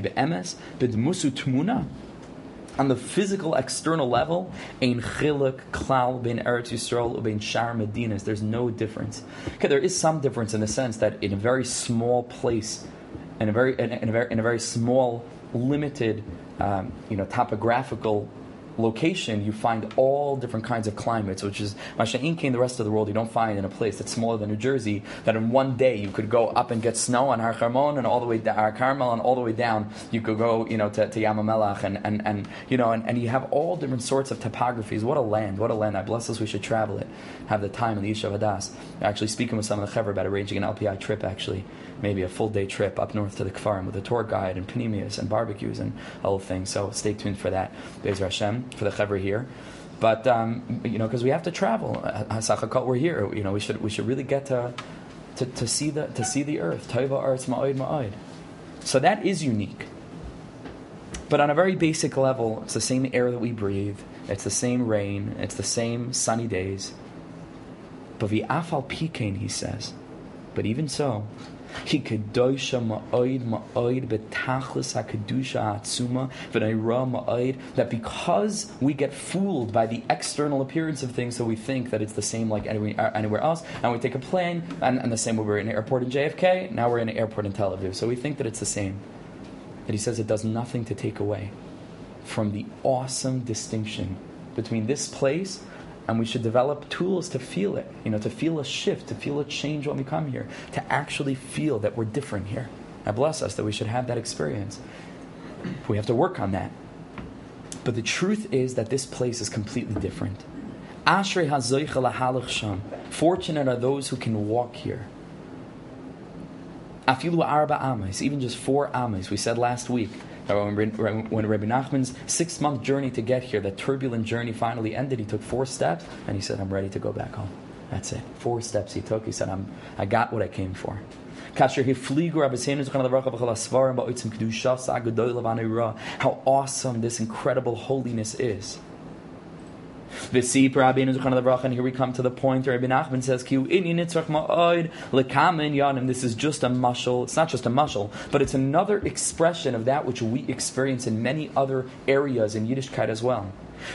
On the physical, external level, ein chiluk klal ben Eretz Yisrael ubein shar medinas. There's no difference. Okay, there is some difference in the sense that in a very small place, in a very in a, in a very in a very small, limited, um, you know, topographical location, you find all different kinds of climates, which is Masha'in in the rest of the world you don't find in a place that's smaller than New Jersey, that in one day you could go up and get snow on Har Carmel and all the way down Har Carmel and all the way down you could go, you know, to, to Yam HaMelech and, and, and you know, and, and you have all different sorts of topographies. What a land, what a land. I bless us, we should travel it. Have the time in the Yishuv Hadas. Actually speaking with some of the Chaver about arranging an L P I trip, actually, maybe a full day trip up north to the Kfarim with a tour guide and panemius and barbecues and all things. So stay tuned for that, Be'ezer Hashem, for the Chaver here. But um, you know, because we have to travel. Hasachakot, we're here. You know, we should we should really get to to, to see the to see the earth. Taiva Aretz Ma'od Ma'od. So that is unique. But on a very basic level, it's the same air that we breathe. It's the same rain. It's the same sunny days. But v'afal pikein, he says. But even so, he kedosha ma'od ma'od betachlis hakedusha atzuma v'neira ma'od, that because we get fooled by the external appearance of things, so we think that it's the same like anywhere, anywhere else, and we take a plane, and, and the same way we're in an airport in J F K, now we're in an airport in Tel Aviv, so we think that it's the same. And he says it does nothing to take away from the awesome distinction between this place, and we should develop tools to feel it, you know, to feel a shift, to feel a change when we come here, to actually feel that we're different here. I bless us that we should have that experience. We have to work on that. But the truth is that this place is completely different. Ashrei hazoicha lahalach sham. Fortunate are those who can walk here. Afilu arba ames, even just four ames. We said last week, when Rabbi Nachman's six-month journey to get here, that turbulent journey finally ended, he took four steps, and he said, I'm ready to go back home. That's it. Four steps he took. He said, I'm, I got what I came for. How awesome this incredible holiness is. And here we come to the point where Rabbi Nachman says, this is just a mashal. It's not just a mashal, but it's another expression of that which we experience in many other areas in Yiddishkeit as well.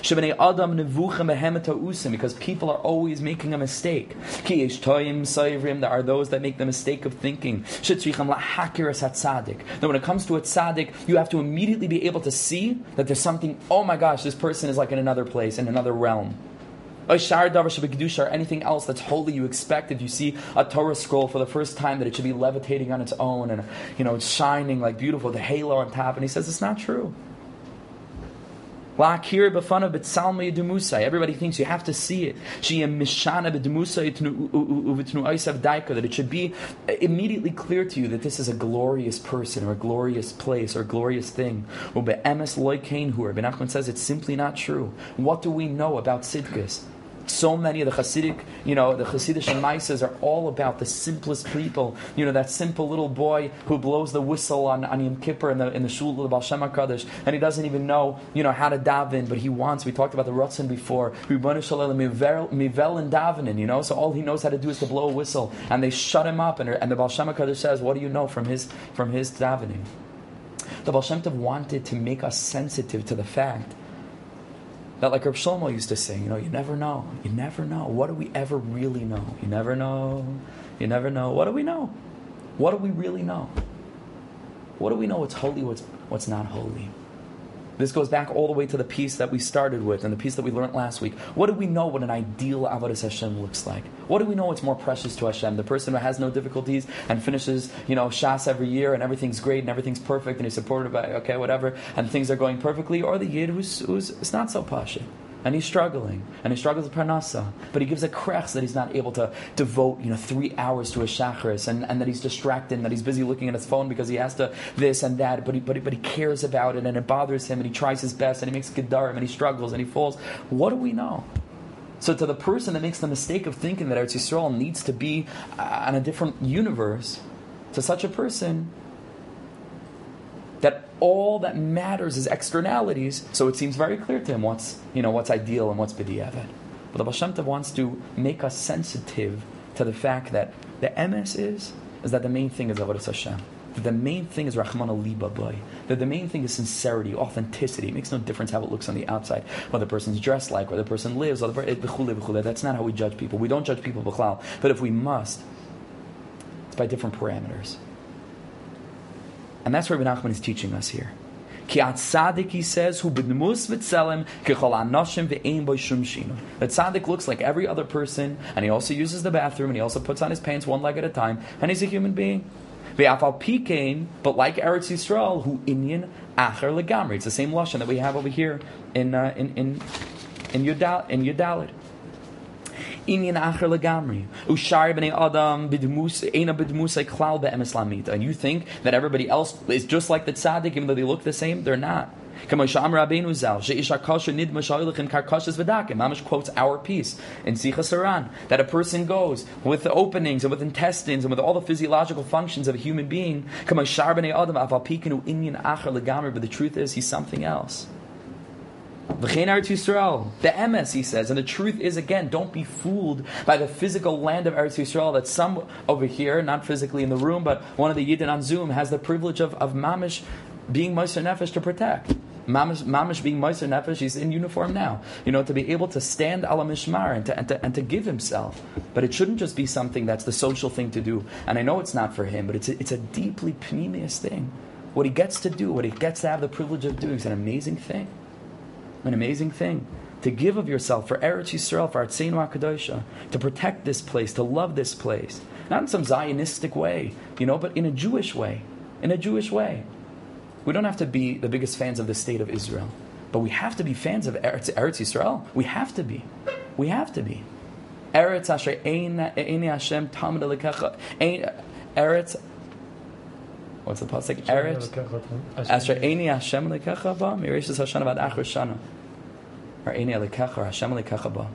Because people are always making a mistake. There are those that make the mistake of thinking that when it comes to a tzaddik, you have to immediately be able to see that there's something, oh my gosh, this person is like in another place, in another realm. Or anything else that's holy, you expect if you see a Torah scroll for the first time that it should be levitating on its own and, you know, it's shining like beautiful, the halo on top. And he says it's not true. Everybody thinks you have to see it. That it should be immediately clear to you that this is a glorious person or a glorious place or a glorious thing. Rabbi Nachman says it's simply not true. What do we know about Tzidkis? So many of the Hasidic, you know, the Hasidic Maaseh are all about the simplest people. You know, that simple little boy who blows the whistle on, on Yom Kippur in the in the shul of the Baal Shem HaKadosh, and he doesn't even know, you know, how to daven, but he wants. We talked about the Ratzon before. Ribono Shel Olam mivel and davening, you know. So all he knows how to do is to blow a whistle, and they shut him up. And, and the Baal Shem HaKadosh says, "What do you know from his from his davening?" The Baal Shem Tov wanted to make us sensitive to the fact that, like Reb Shlomo used to say, you know, you never know. You never know. What do we ever really know? You never know. You never know. What do we know? What do we really know? What do we know what's holy, what's, what's not holy? This goes back all the way to the piece that we started with and the piece that we learned last week. What do we know what an ideal Avodas Hashem looks like? What do we know what's more precious to Hashem? The person who has no difficulties and finishes, you know, Shas every year and everything's great and everything's perfect and he's supported by, okay, whatever, and things are going perfectly, or the Yid who's, who's it's not so pasha. And he's struggling, and he struggles with parnasa, but he gives a krech that he's not able to devote, you know, three hours to a shachris, and, and that he's distracted, and that he's busy looking at his phone because he has to this and that, but he, but he, but he cares about it, and it bothers him, and he tries his best, and he makes gedarim, and he struggles, and he falls. What do we know? So to the person that makes the mistake of thinking that Eretz Yisrael needs to be uh, on a different universe, to such a person, that all that matters is externalities, so it seems very clear to him what's, you know, what's ideal and what's b'diavad. But the Baal Shem Tov wants to make us sensitive to the fact that the emes is, is that the main thing is Avodas Hashem. That the main thing is Rachmana Liba Boy. That the main thing is sincerity, authenticity. It makes no difference how it looks on the outside, what the person's dressed like, where the person lives, or the person, that's not how we judge people. We don't judge people b'chlal. But if we must, it's by different parameters. And that's what Rabbi Nachman is teaching us here. Ki atzadik, he says, who b'dmus v'tzelem kechol anoshim ve'ein bo shum shinu. That tzaddik looks like every other person, and he also uses the bathroom, and he also puts on his pants one leg at a time, and he's a human being. Ve'afal pikein, but like Eretz Yisrael, who inyan acher legamri. It's the same lashon that we have over here in uh, in in in Yudal in Yudalit. Inyan acher legamri. Ushar b'nei adam b'dmus eina b'dmus klal be'emes lamita. And you think that everybody else is just like the tzaddik, even though they look the same? They're not. Mamish quotes our piece in Sichas Haran, that a person goes with the openings and with intestines and with all the physiological functions of a human being. But the truth is, he's something else. The emes, he says, and the truth is, again, don't be fooled by the physical land of Eretz Yisrael that some over here, not physically in the room, but one of the Yidden on Zoom has the privilege of, of Mamish being Moser Nefesh to protect. Mamish, Mamish being Moser Nefesh, he's in uniform now. You know, to be able to stand ala mishmar and to, and, to, and to give himself. But it shouldn't just be something that's the social thing to do. And I know it's not for him, but it's a, it's a deeply pneumius thing. What he gets to do, what he gets to have the privilege of doing is an amazing thing. An amazing thing. To give of yourself for Eretz Yisrael, for Artseinu HaKadosha, to protect this place, to love this place. Not in some Zionistic way, you know, but in a Jewish way. In a Jewish way. We don't have to be the biggest fans of the state of Israel, but we have to be fans of Eretz, Eretz Yisrael. We have to be. We have to be. Eretz Asher Eini Hashem Tamid Alekecha. Eretz. What's the pasuk? Eretz Asher Eini Hashem Alekecha Ba. Mirishas Hashana Vad Achar Shana. Or Eini Alekecha or Hashem Alekecha Ba.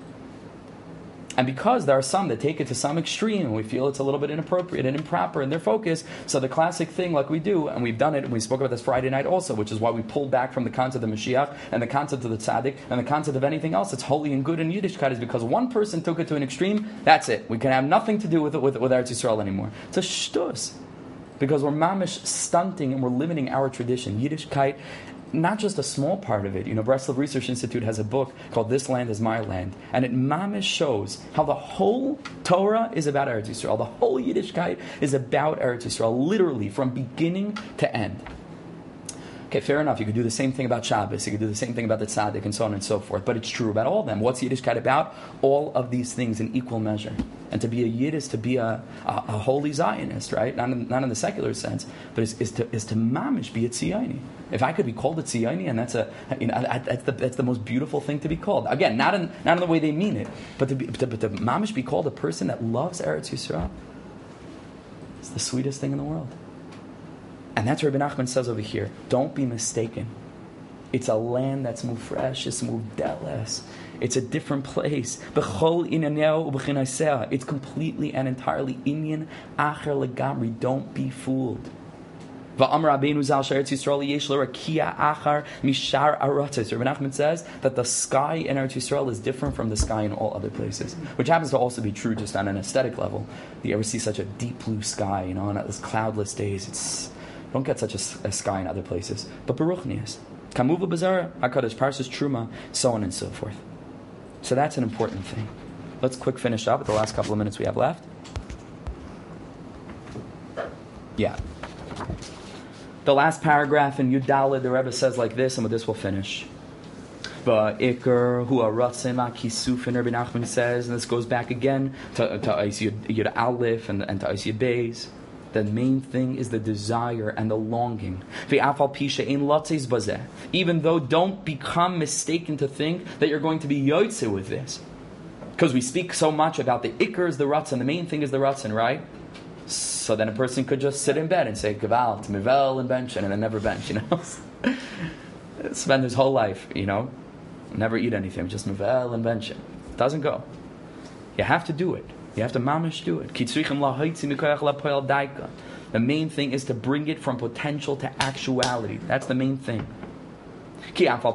And because there are some that take it to some extreme, and we feel it's a little bit inappropriate and improper in their focus, so the classic thing, like we do, and we've done it, and we spoke about this Friday night also, which is why we pulled back from the concept of Mashiach and the concept of the tzaddik and the concept of anything else that's holy and good in Yiddishkeit, is because one person took it to an extreme. That's it. We can have nothing to do with it with, with Eretz Yisrael anymore. It's a shtus, because we're mamish stunting and we're limiting our tradition. Yiddishkeit, not just a small part of it. You know, Breslov Research Institute has a book called This Land is My Land, and it mamish shows how the whole Torah is about Eretz Yisrael. The whole Yiddishkeit is about Eretz Yisrael, literally from beginning to end. Okay, fair enough. You could do the same thing about Shabbos. You could do the same thing about the tzaddik and so on and so forth. But it's true about all of them. What's Yiddishkeit about? All of these things in equal measure. And to be a Yid is to be a, a, a holy Zionist, right? Not in, not in the secular sense, but is, is to is to mamish be a Tziyoni. If I could be called a Tziyoni, and that's a you know that's the that's the most beautiful thing to be called. Again, not in not in the way they mean it, but to be to, but to mamish be called a person that loves Eretz Yisrael. It's the sweetest thing in the world. And that's what Rabbi Nachman says over here. Don't be mistaken. It's a land that's mufresh, it's muvdeles. It's a different place. It's completely and entirely Inyan Acher Legamri. Don't be fooled. Rabbi Nachman says that the sky in Eretz Yisrael is different from the sky in all other places, which happens to also be true just on an aesthetic level. You ever see such a deep blue sky, you know, on those cloudless days? It's you don't get such a, a sky in other places. But Baruch Nias, Kamuva Bazar, HaKadosh, Parshas Truma, so on and so forth. So that's an important thing. Let's quick finish up with the last couple of minutes we have left. Yeah. The last paragraph in Yudalid, the Rebbe says like this, and with this we'll finish. Va'ikr hu aratzim akisuf, Rabbi Nachman says, and this goes back again to to Yud Aleph and, and to Yud Beis. The main thing is the desire and the longing. Even though, don't become mistaken to think that you're going to be yotze with this. Because we speak so much about the ikr is the ratzon, the main thing is the ratzon, right? So then a person could just sit in bed and say, Gevalt, Mivel, and bench, and then never bench, you know? Spend his whole life, you know? Never eat anything, just Mivel and bench. It doesn't go. You have to do it. You have to mamish do it. The main thing is to bring it from potential to actuality. That's the main thing. Even though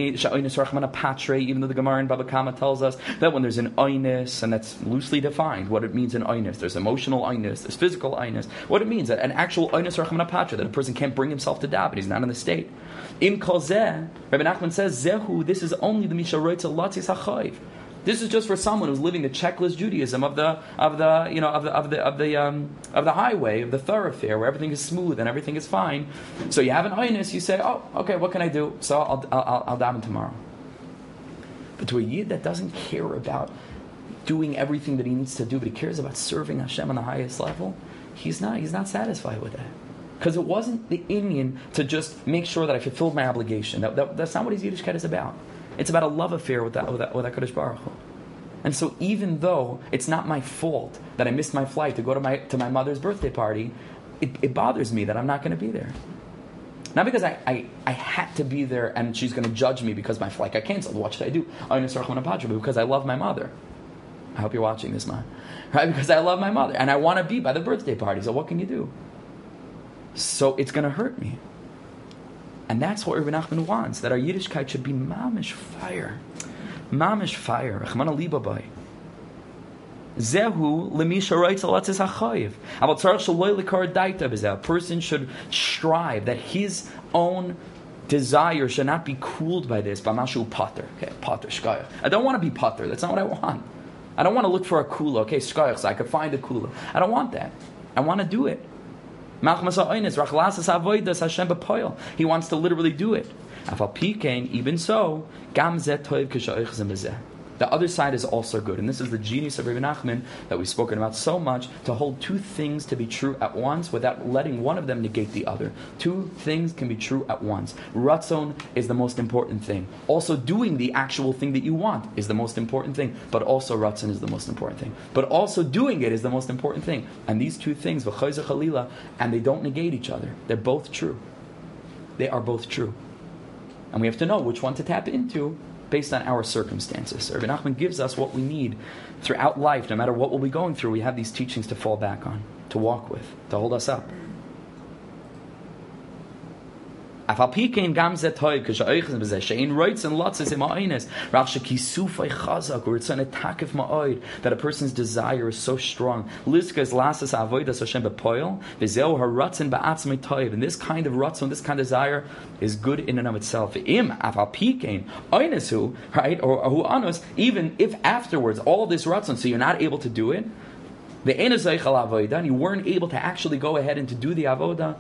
the Gemara in Baba Kama tells us that when there's an oinus, and that's loosely defined, what it means in oinus, there's emotional oinus, there's physical oinus, what it means, an actual oinus rachmana patra, that a person can't bring himself to daven, he's not in the state. Im kol zeh, Rabbi Nachman says, Zehu, this is only the misharoitza latzis hachayiv. This is just for someone who's living the checklist Judaism of the of the you know of the of the of the um, of the highway, of the thoroughfare, where everything is smooth and everything is fine. So you have an oinus, you say, oh, okay, what can I do? So I'll I'll, I'll daven tomorrow. But to a yid that doesn't care about doing everything that he needs to do, but he cares about serving Hashem on the highest level, he's not he's not satisfied with that. Because it wasn't the inyan to just make sure that I fulfilled my obligation. That, that, that's not what his Yiddishkeit is about. It's about a love affair with that, with that, with that HaKadosh Baruch Hu. And so even though it's not my fault that I missed my flight to go to my to my mother's birthday party, it, it bothers me that I'm not going to be there. Not because I, I, I had to be there and she's going to judge me because my flight got canceled. What should I do? But because I love my mother. I hope you're watching this, man. Right? Because I love my mother and I want to be by the birthday party. So what can you do? So it's going to hurt me. And that's what Rabbi Nachman wants, that our Yiddishkeit should be mamish fire. Mamish fire. Rachmana liba bay. Zehu lemisha writes a latzis hachayiv. Aval tzarech shaloi likar daita b'zeh. A person should strive that his own desire should not be cooled by this. B'mashu pater. Okay, pater, shkayach. I don't want to be pater. That's not what I want. I don't want to look for a kula. Okay, shkayach, so I could find a kula. I don't want that. I want to do it. He wants to literally do it. Even so, the other side is also good. And this is the genius of Rabbi Nachman that we've spoken about so much, to hold two things to be true at once without letting one of them negate the other. Two things can be true at once. Ratzon is the most important thing. Also doing the actual thing that you want is the most important thing. But also Ratzon is the most important thing. But also doing it is the most important thing. And these two things, v'chayzeh chalila, and they don't negate each other. They're both true. They are both true. And we have to know which one to tap into based on our circumstances. Rabbi Nachman gives us what we need throughout life. No matter what we'll be going through, we have these teachings to fall back on, to walk with, to hold us up. That a person's desire is so strong. And this kind of ratzon, this kind of desire is good in and of itself. Right? Or even if afterwards all this ratzon, so you're not able to do it, the and you weren't able to actually go ahead and to do the avoda.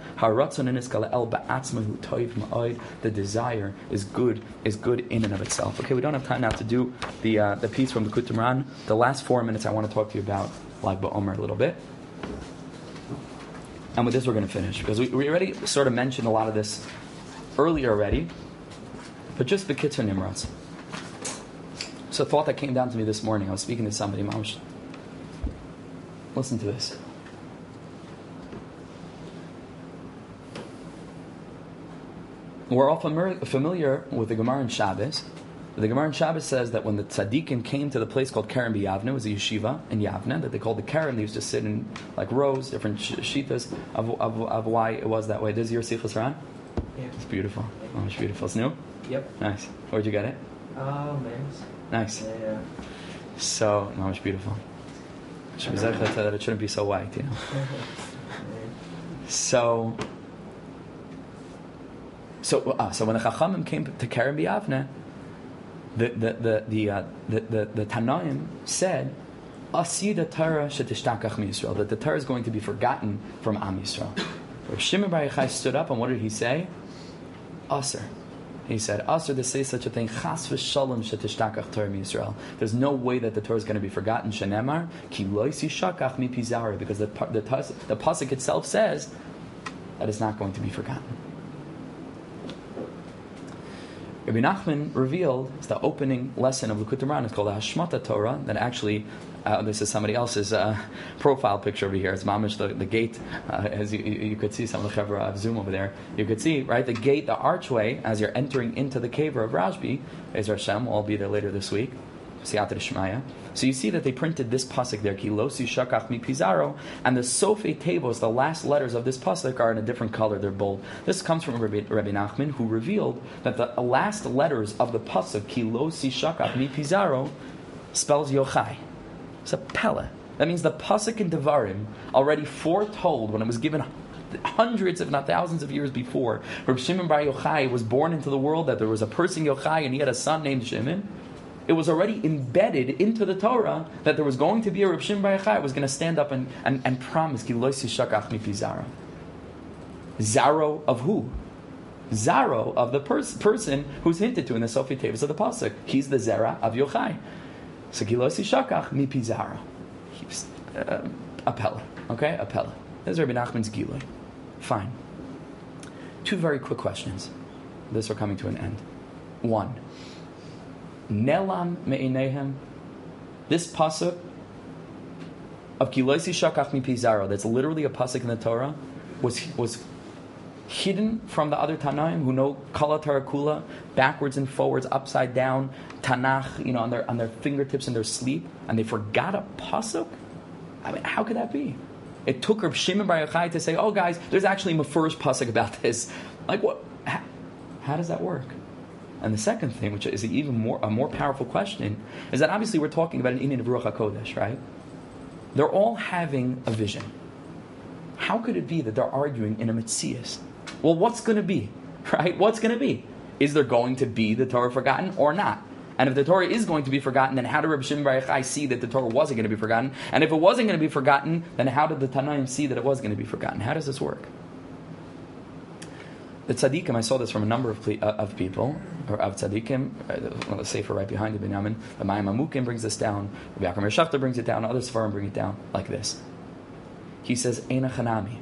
The desire is good, is good in and of itself. Okay, we don't have time now to do the uh, the piece from the Kutumran. The last four minutes, I want to talk to you about Lag BaOmer a little bit, and with this we're going to finish because we, we already sort of mentioned a lot of this earlier already, but just the Kitzur Nimratz. So a thought that came down to me this morning. I was speaking to somebody. Mamash. Listen to this. We're all familiar with the Gemara in Shabbos. The Gemara in Shabbos says that when the tzaddikim came to the place called Kerem B'Yavne, it was a yeshiva in Yavne that they called the Kerem. They used to sit in like rows, different shitas of, of, of why it was that way. This is your Sichos Ran? Yeah. It's beautiful. Oh, it's beautiful. It's new? Yep. Nice. Where'd you get it? Oh, man. Nice. Yeah, yeah. So, no, it's beautiful. That it shouldn't be so white, you know. So, so, uh, so when the Chachamim came to Kerem B'Yavne, the the the the uh, the, the, the Tanaim said, "Asida Torah shetishtachach miYisrael," that the Torah is going to be forgotten from Am Yisrael. Rav Shimon Bar Yochai stood up, and what did he say? Aser. He said, Aser to say such a thing, Chas v'shalom shetishtachach Torah miYisrael. There's no way that the Torah is going to be forgotten. Shenemar ki lo yishakach mi pizara, because the the, the the pasuk itself says that it's not going to be forgotten. Rabbi Nachman revealed, it's the opening lesson of Likutei Moharan. It's called the Hashmata Torah. That actually, uh, this is somebody else's uh, profile picture over here. It's mamish the, the gate, uh, as you, you could see some of the chevra of Zoom over there. You could see, right, the gate, the archway, as you're entering into the kever of Rashbi. Ezer Hashem, we'll all be there later this week. Siyata Shmaya. So you see that they printed this pasuk there, Ki losi shakach mi pizaro, and the Sofei Tevos, the last letters of this pasuk, are in a different color. They're bold. This comes from Rabbi, Rabbi Nachman, who revealed that the last letters of the pasuk, Ki losi shakach mi pizaro, spells Yochai. It's a pella. That means the pasuk in Devarim already foretold when it was given hundreds, if not thousands of years before. Rabbi Shimon Bar Yochai was born into the world that there was a person Yochai and he had a son named Shimon. It was already embedded into the Torah that there was going to be a Reb Shimon Bar Yochai who was going to stand up and, and, and promise, Ki lo yishakach mipi zaro. Zaro of who? Zaro of the pers- person who's hinted to in the Sofi Tevis of the Pasuk. He's the Zera of Yochai. So Ki lo yishakach mipi zaro. He's uh, a Pella. Okay? A Pella. This is Rabbi Nachman's Gilui. Fine. Two very quick questions. This are coming to an end. One. Nelam me'inehem. This pasuk of Ki lo yishakach mipi zaro, that's literally a pasuk in the Torah, was was hidden from the other Tanaim who know Kala Torah Kula, backwards and forwards, upside down, Tanakh, you know, on their on their fingertips in their sleep, and they forgot a pasuk. I mean, how could that be? It took Reb Shimon Bar Yochai to say, "Oh, guys, there's actually a first pasuk about this." Like, what? How, how does that work? And the second thing, which is even more a more powerful question, is that obviously we're talking about an Inyan of Ruach HaKodesh, right? They're all having a vision. How could it be that they're arguing in a Metzias? Well, what's going to be, right? What's going to be? Is there going to be the Torah forgotten or not? And if the Torah is going to be forgotten, then how did Reb Shimon Bar Yochai see that the Torah wasn't going to be forgotten? And if it wasn't going to be forgotten, then how did the Tanaim see that it was going to be forgotten? How does this work? The tzaddikim, I saw this from a number of ple- uh, of people, or of tzaddikim, uh, the sefer right behind it, Binyamin, the Mayim Amukim brings this down, Rabbi Yaakov Shachta brings it down, other Sefarim bring it down like this. He says, Eina Chanami.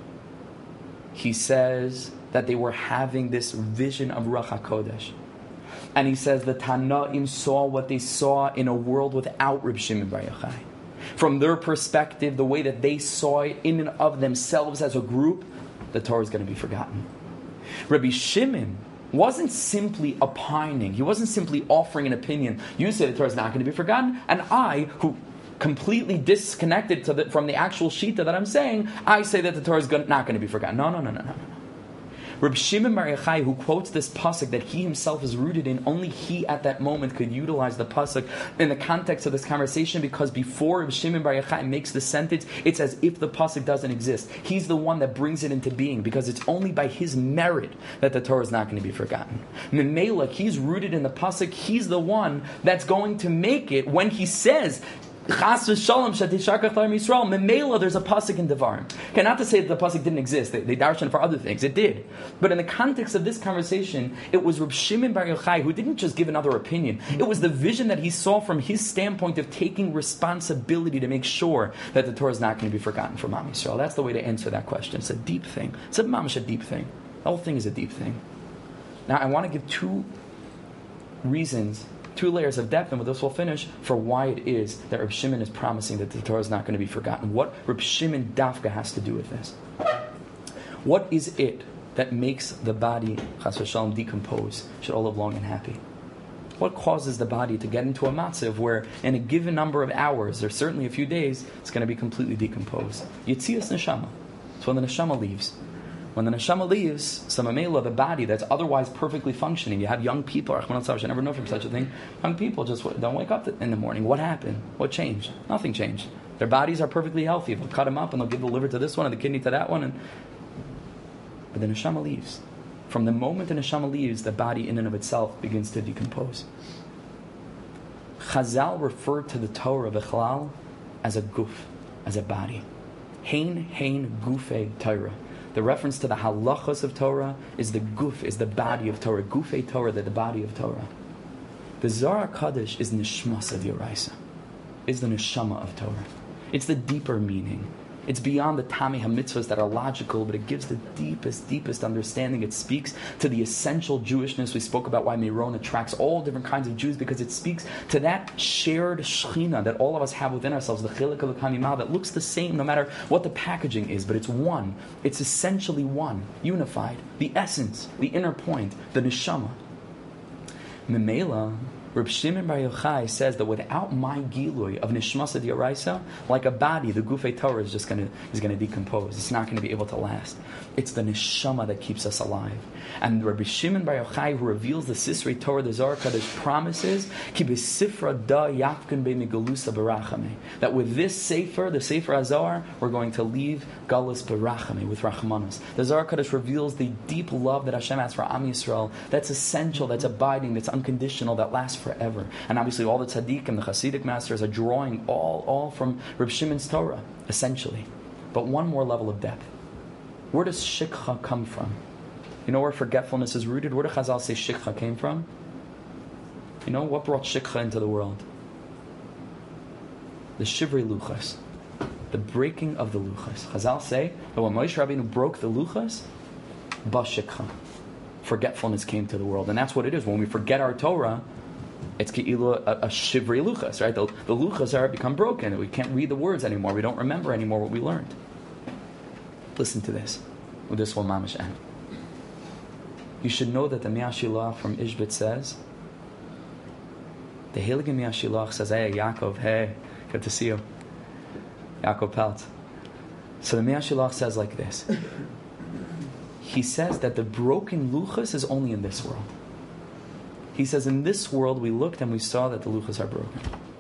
He says that they were having this vision of Ruach HaKodesh. And he says the Tanaim saw what they saw in a world without Reb Shimon Bar Yochai. From their perspective, the way that they saw it in and of themselves as a group, the Torah is going to be forgotten. Rabbi Shimon wasn't simply opining. He wasn't simply offering an opinion. You say the Torah is not going to be forgotten, and I, who completely disconnected to the, from the actual Shita that I'm saying, I say that the Torah is going, not going to be forgotten. No, no, no, no, no, no. Reb Shimon Bar Yochai, who quotes this pasuk that he himself is rooted in, only he at that moment could utilize the pasuk in the context of this conversation, because before Reb Shimon Bar Yochai makes the sentence, it's as if the pasuk doesn't exist. He's the one that brings it into being, because it's only by his merit that the Torah is not going to be forgotten. Memela, he's rooted in the pasuk. He's the one that's going to make it when he says, Chas v'shalom shetishakach l'Am Yisrael. Memela, there's a pasuk in Devarim. Okay, not to say that the pasuk didn't exist. They, they darshan for other things. It did. But in the context of this conversation, it was Reb Shimon Bar Yochai who didn't just give another opinion. It was the vision that he saw from his standpoint of taking responsibility to make sure that the Torah is not going to be forgotten from Am Yisrael. That's the way to answer that question. It's a deep thing. It's a mamish, a deep thing. The whole thing is a deep thing. Now, I want to give two reasons, two layers of depth, and with this we'll finish, for why it is that Reb Shimon is promising that the Torah is not going to be forgotten. What Reb Shimon Dafka has to do with this. What is it that makes the body, chas v'shalom, decompose, should all live long and happy? What causes the body to get into a matzav where in a given number of hours, or certainly a few days, it's going to be completely decomposed? Yetzias neshama. It's when the neshama leaves. When the neshama leaves, samamela, the body that's otherwise perfectly functioning. You have young people, I should never know from such a thing. Young people just don't wake up in the morning. What happened? What changed? Nothing changed. Their bodies are perfectly healthy. They'll cut them up and they'll give the liver to this one and the kidney to that one. And... But the neshama leaves. From the moment the neshama leaves, the body in and of itself begins to decompose. Chazal referred to the Torah b'chalal as a guf, as a body. Hein, hein, gufe, Torah. The reference to the halachos of Torah is the guf, is the body of Torah. Gufei Torah, the, the body of Torah. The Zohar HaKadosh is nishmas of Yoraisa. Is the neshama of Torah. It's the deeper meaning. It's beyond the Tami HaMitzvahs that are logical, but it gives the deepest, deepest understanding. It speaks to the essential Jewishness. We spoke about why Meron attracts all different kinds of Jews, because it speaks to that shared Shechina that all of us have within ourselves, the Chilek of the Kanimah, that looks the same no matter what the packaging is, but it's one. It's essentially one, unified. The essence, the inner point, the Neshama. Memela, Reb Shimon Bar Yochai says that without my gilui of nishmas d'oraisa, like a body, the gufei Torah is just going to is going to decompose. It's not going to be able to last. It's the neshama that keeps us alive. And Reb Shimon Bar Yochai, who reveals the Sisrei Torah, the Zohar HaKadosh, promises ki b'sifra da yafkin be'migalusa barachame, that with this sefer, the Sefer HaZohar, we're going to leave galus barachame, with rachmanos. The Zohar HaKadosh reveals the deep love that Hashem has for Am Yisrael. That's essential. That's abiding. That's unconditional. That lasts forever. And obviously all the tzaddik and the Hasidic masters are drawing all, all from Reb Shimon's Torah, essentially. But one more level of depth. Where does shikha come from? You know where forgetfulness is rooted? Where do Chazal say shikha came from? You know what brought shikha into the world? The shivrei luchas. The breaking of the luchas. Chazal say that when Moshe Rabbeinu broke the luchas, bashikha, forgetfulness came to the world. And that's what it is. When we forget our Torah, it's ke'ilu a, a shivrei luchas, right? The, the luchas are become broken. We can't read the words anymore. We don't remember anymore what we learned. Listen to this. Well, this will mamish end. You should know that the Mi'ashilach from Ishbit says, the Heilige Mi'ashilach says, hey, Yaakov, hey, good to see you. Yaakov Pelt. So the Mi'ashilach says like this. He says that the broken luchas is only in this world. He says, in this world we looked and we saw that the luchas are broken.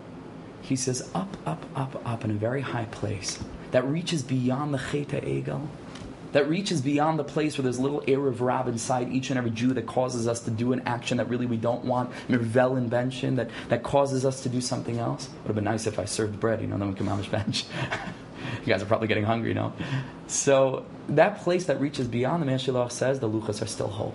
He says, up, up, up, up in a very high place that reaches beyond the Cheta Egel, that reaches beyond the place where there's a little Erev Rab inside each and every Jew that causes us to do an action that really we don't want, Mirvel invention, that, that causes us to do something else. Would have been nice if I served bread, you know, then we can mamish bench. You guys are probably getting hungry, you know. So that place that reaches beyond, the Meshilach says, the luchas are still whole.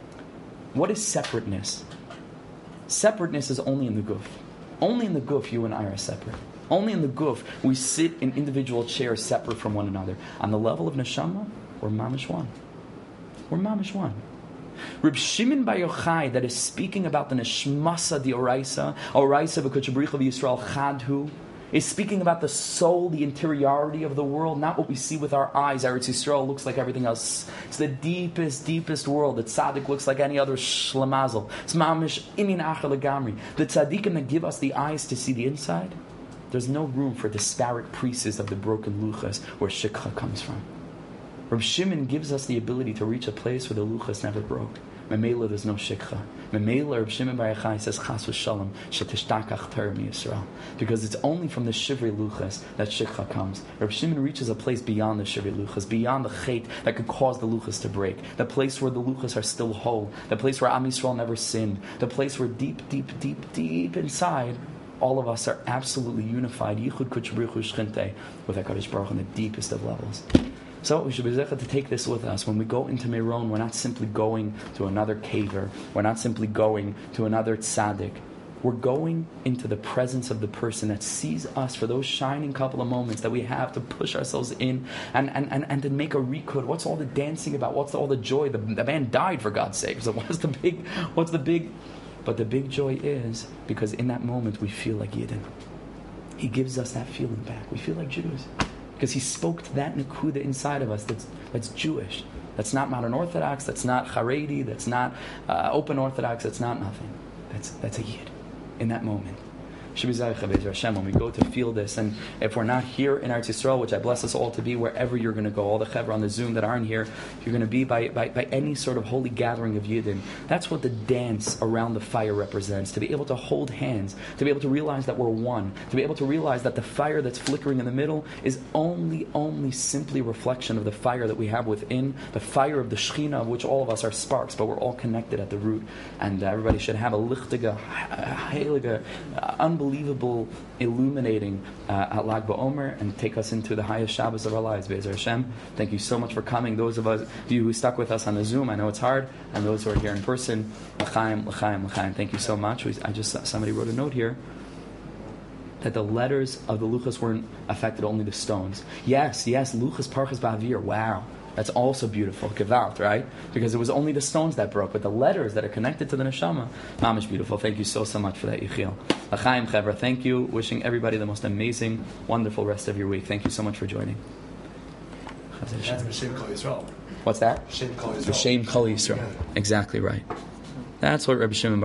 What is separateness? Separateness is only in the guf. Only in the guf you and I are separate. Only in the guf we sit in individual chairs separate from one another. On the level of neshama, we're mamish one. We're mamish one. Reb Shimon Bar Yochai, that is speaking about the neshmasa di oraisa, oraisa b'kuchabricha v'Yisrael chadhu, is speaking about the soul, the interiority of the world, not what we see with our eyes. Eretz Yisrael looks like everything else. It's the deepest, deepest world. The tzaddik looks like any other shlemazel. It's mamish inin achar legamri. The tzaddikim that give us the eyes to see the inside, there's no room for disparate pieces of the broken luchas where shikha comes from. Reb Shimon gives us the ability to reach a place where the luchas never broke. Memela, there's no shikha. Memela, Reb Shimon Bar Yochai says, Chas v'shalom, shetishdakach Torah miYisrael. Because it's only from the shivrei luchas that shikha comes. Reb Shimon reaches a place beyond the shivrei luchas, beyond the chait that could cause the luchas to break. The place where the luchas are still whole. The place where Am Yisrael never sinned. The place where deep, deep, deep, deep inside, all of us are absolutely unified. Yichud Kuch B'ruch Hu Shchinte with HaKadosh Baruch Hu on the deepest of levels. So we should be zeichet to take this with us. When we go into Meron, we're not simply going to another caver. We're not simply going to another tzaddik. We're going into the presence of the person that sees us for those shining couple of moments that we have to push ourselves in and, and, and, and to make a rekud. What's all the dancing about? What's all the joy? The, the man died, for God's sake. So what's the big, what's the big... But the big joy is because in that moment we feel like Yidden. He gives us that feeling back. We feel like Jews. Because he spoke to that nekuda inside of us that's, that's Jewish. That's not modern Orthodox, that's not Haredi, that's not uh, open Orthodox, that's not nothing. That's that's a Yid in that moment. When we go to feel this, and if we're not here in Eretz Yisrael, which I bless us all to be, wherever you're going to go, all the chevra on the Zoom that aren't here, you're going to be by, by, by any sort of holy gathering of Yidden. That's what the dance around the fire represents. To be able to hold hands, to be able to realize that we're one, to be able to realize that the fire that's flickering in the middle is only, only simply a reflection of the fire that we have within, the fire of the Shechina, of which all of us are sparks, but we're all connected at the root. And uh, everybody should have a lichtige, heilige, unbelievable Unbelievable, illuminating uh, at Lag BaOmer and take us into the highest Shabbos of our lives. Be'ezer Hashem, thank you so much for coming. Those of us, you who stuck with us on the Zoom, I know it's hard, and those who are here in person, l'chaim, l'chaim, l'chaim. Thank you so much. We, I just somebody wrote a note here that the letters of the luchas weren't affected, only the stones. Yes, yes, luchas parchas ba'avir. Wow. That's also beautiful, Gewalt, right? Because it was only the stones that broke, but the letters that are connected to the neshama, mamish beautiful. Thank you so, so much for that, Yechiel. L'chaim, Chevra, thank you. Wishing everybody the most amazing, wonderful rest of your week. Thank you so much for joining. What's that? Shem Kol Yisrael. Shem Kol Yisrael. Exactly right. That's what Rebbe Shimon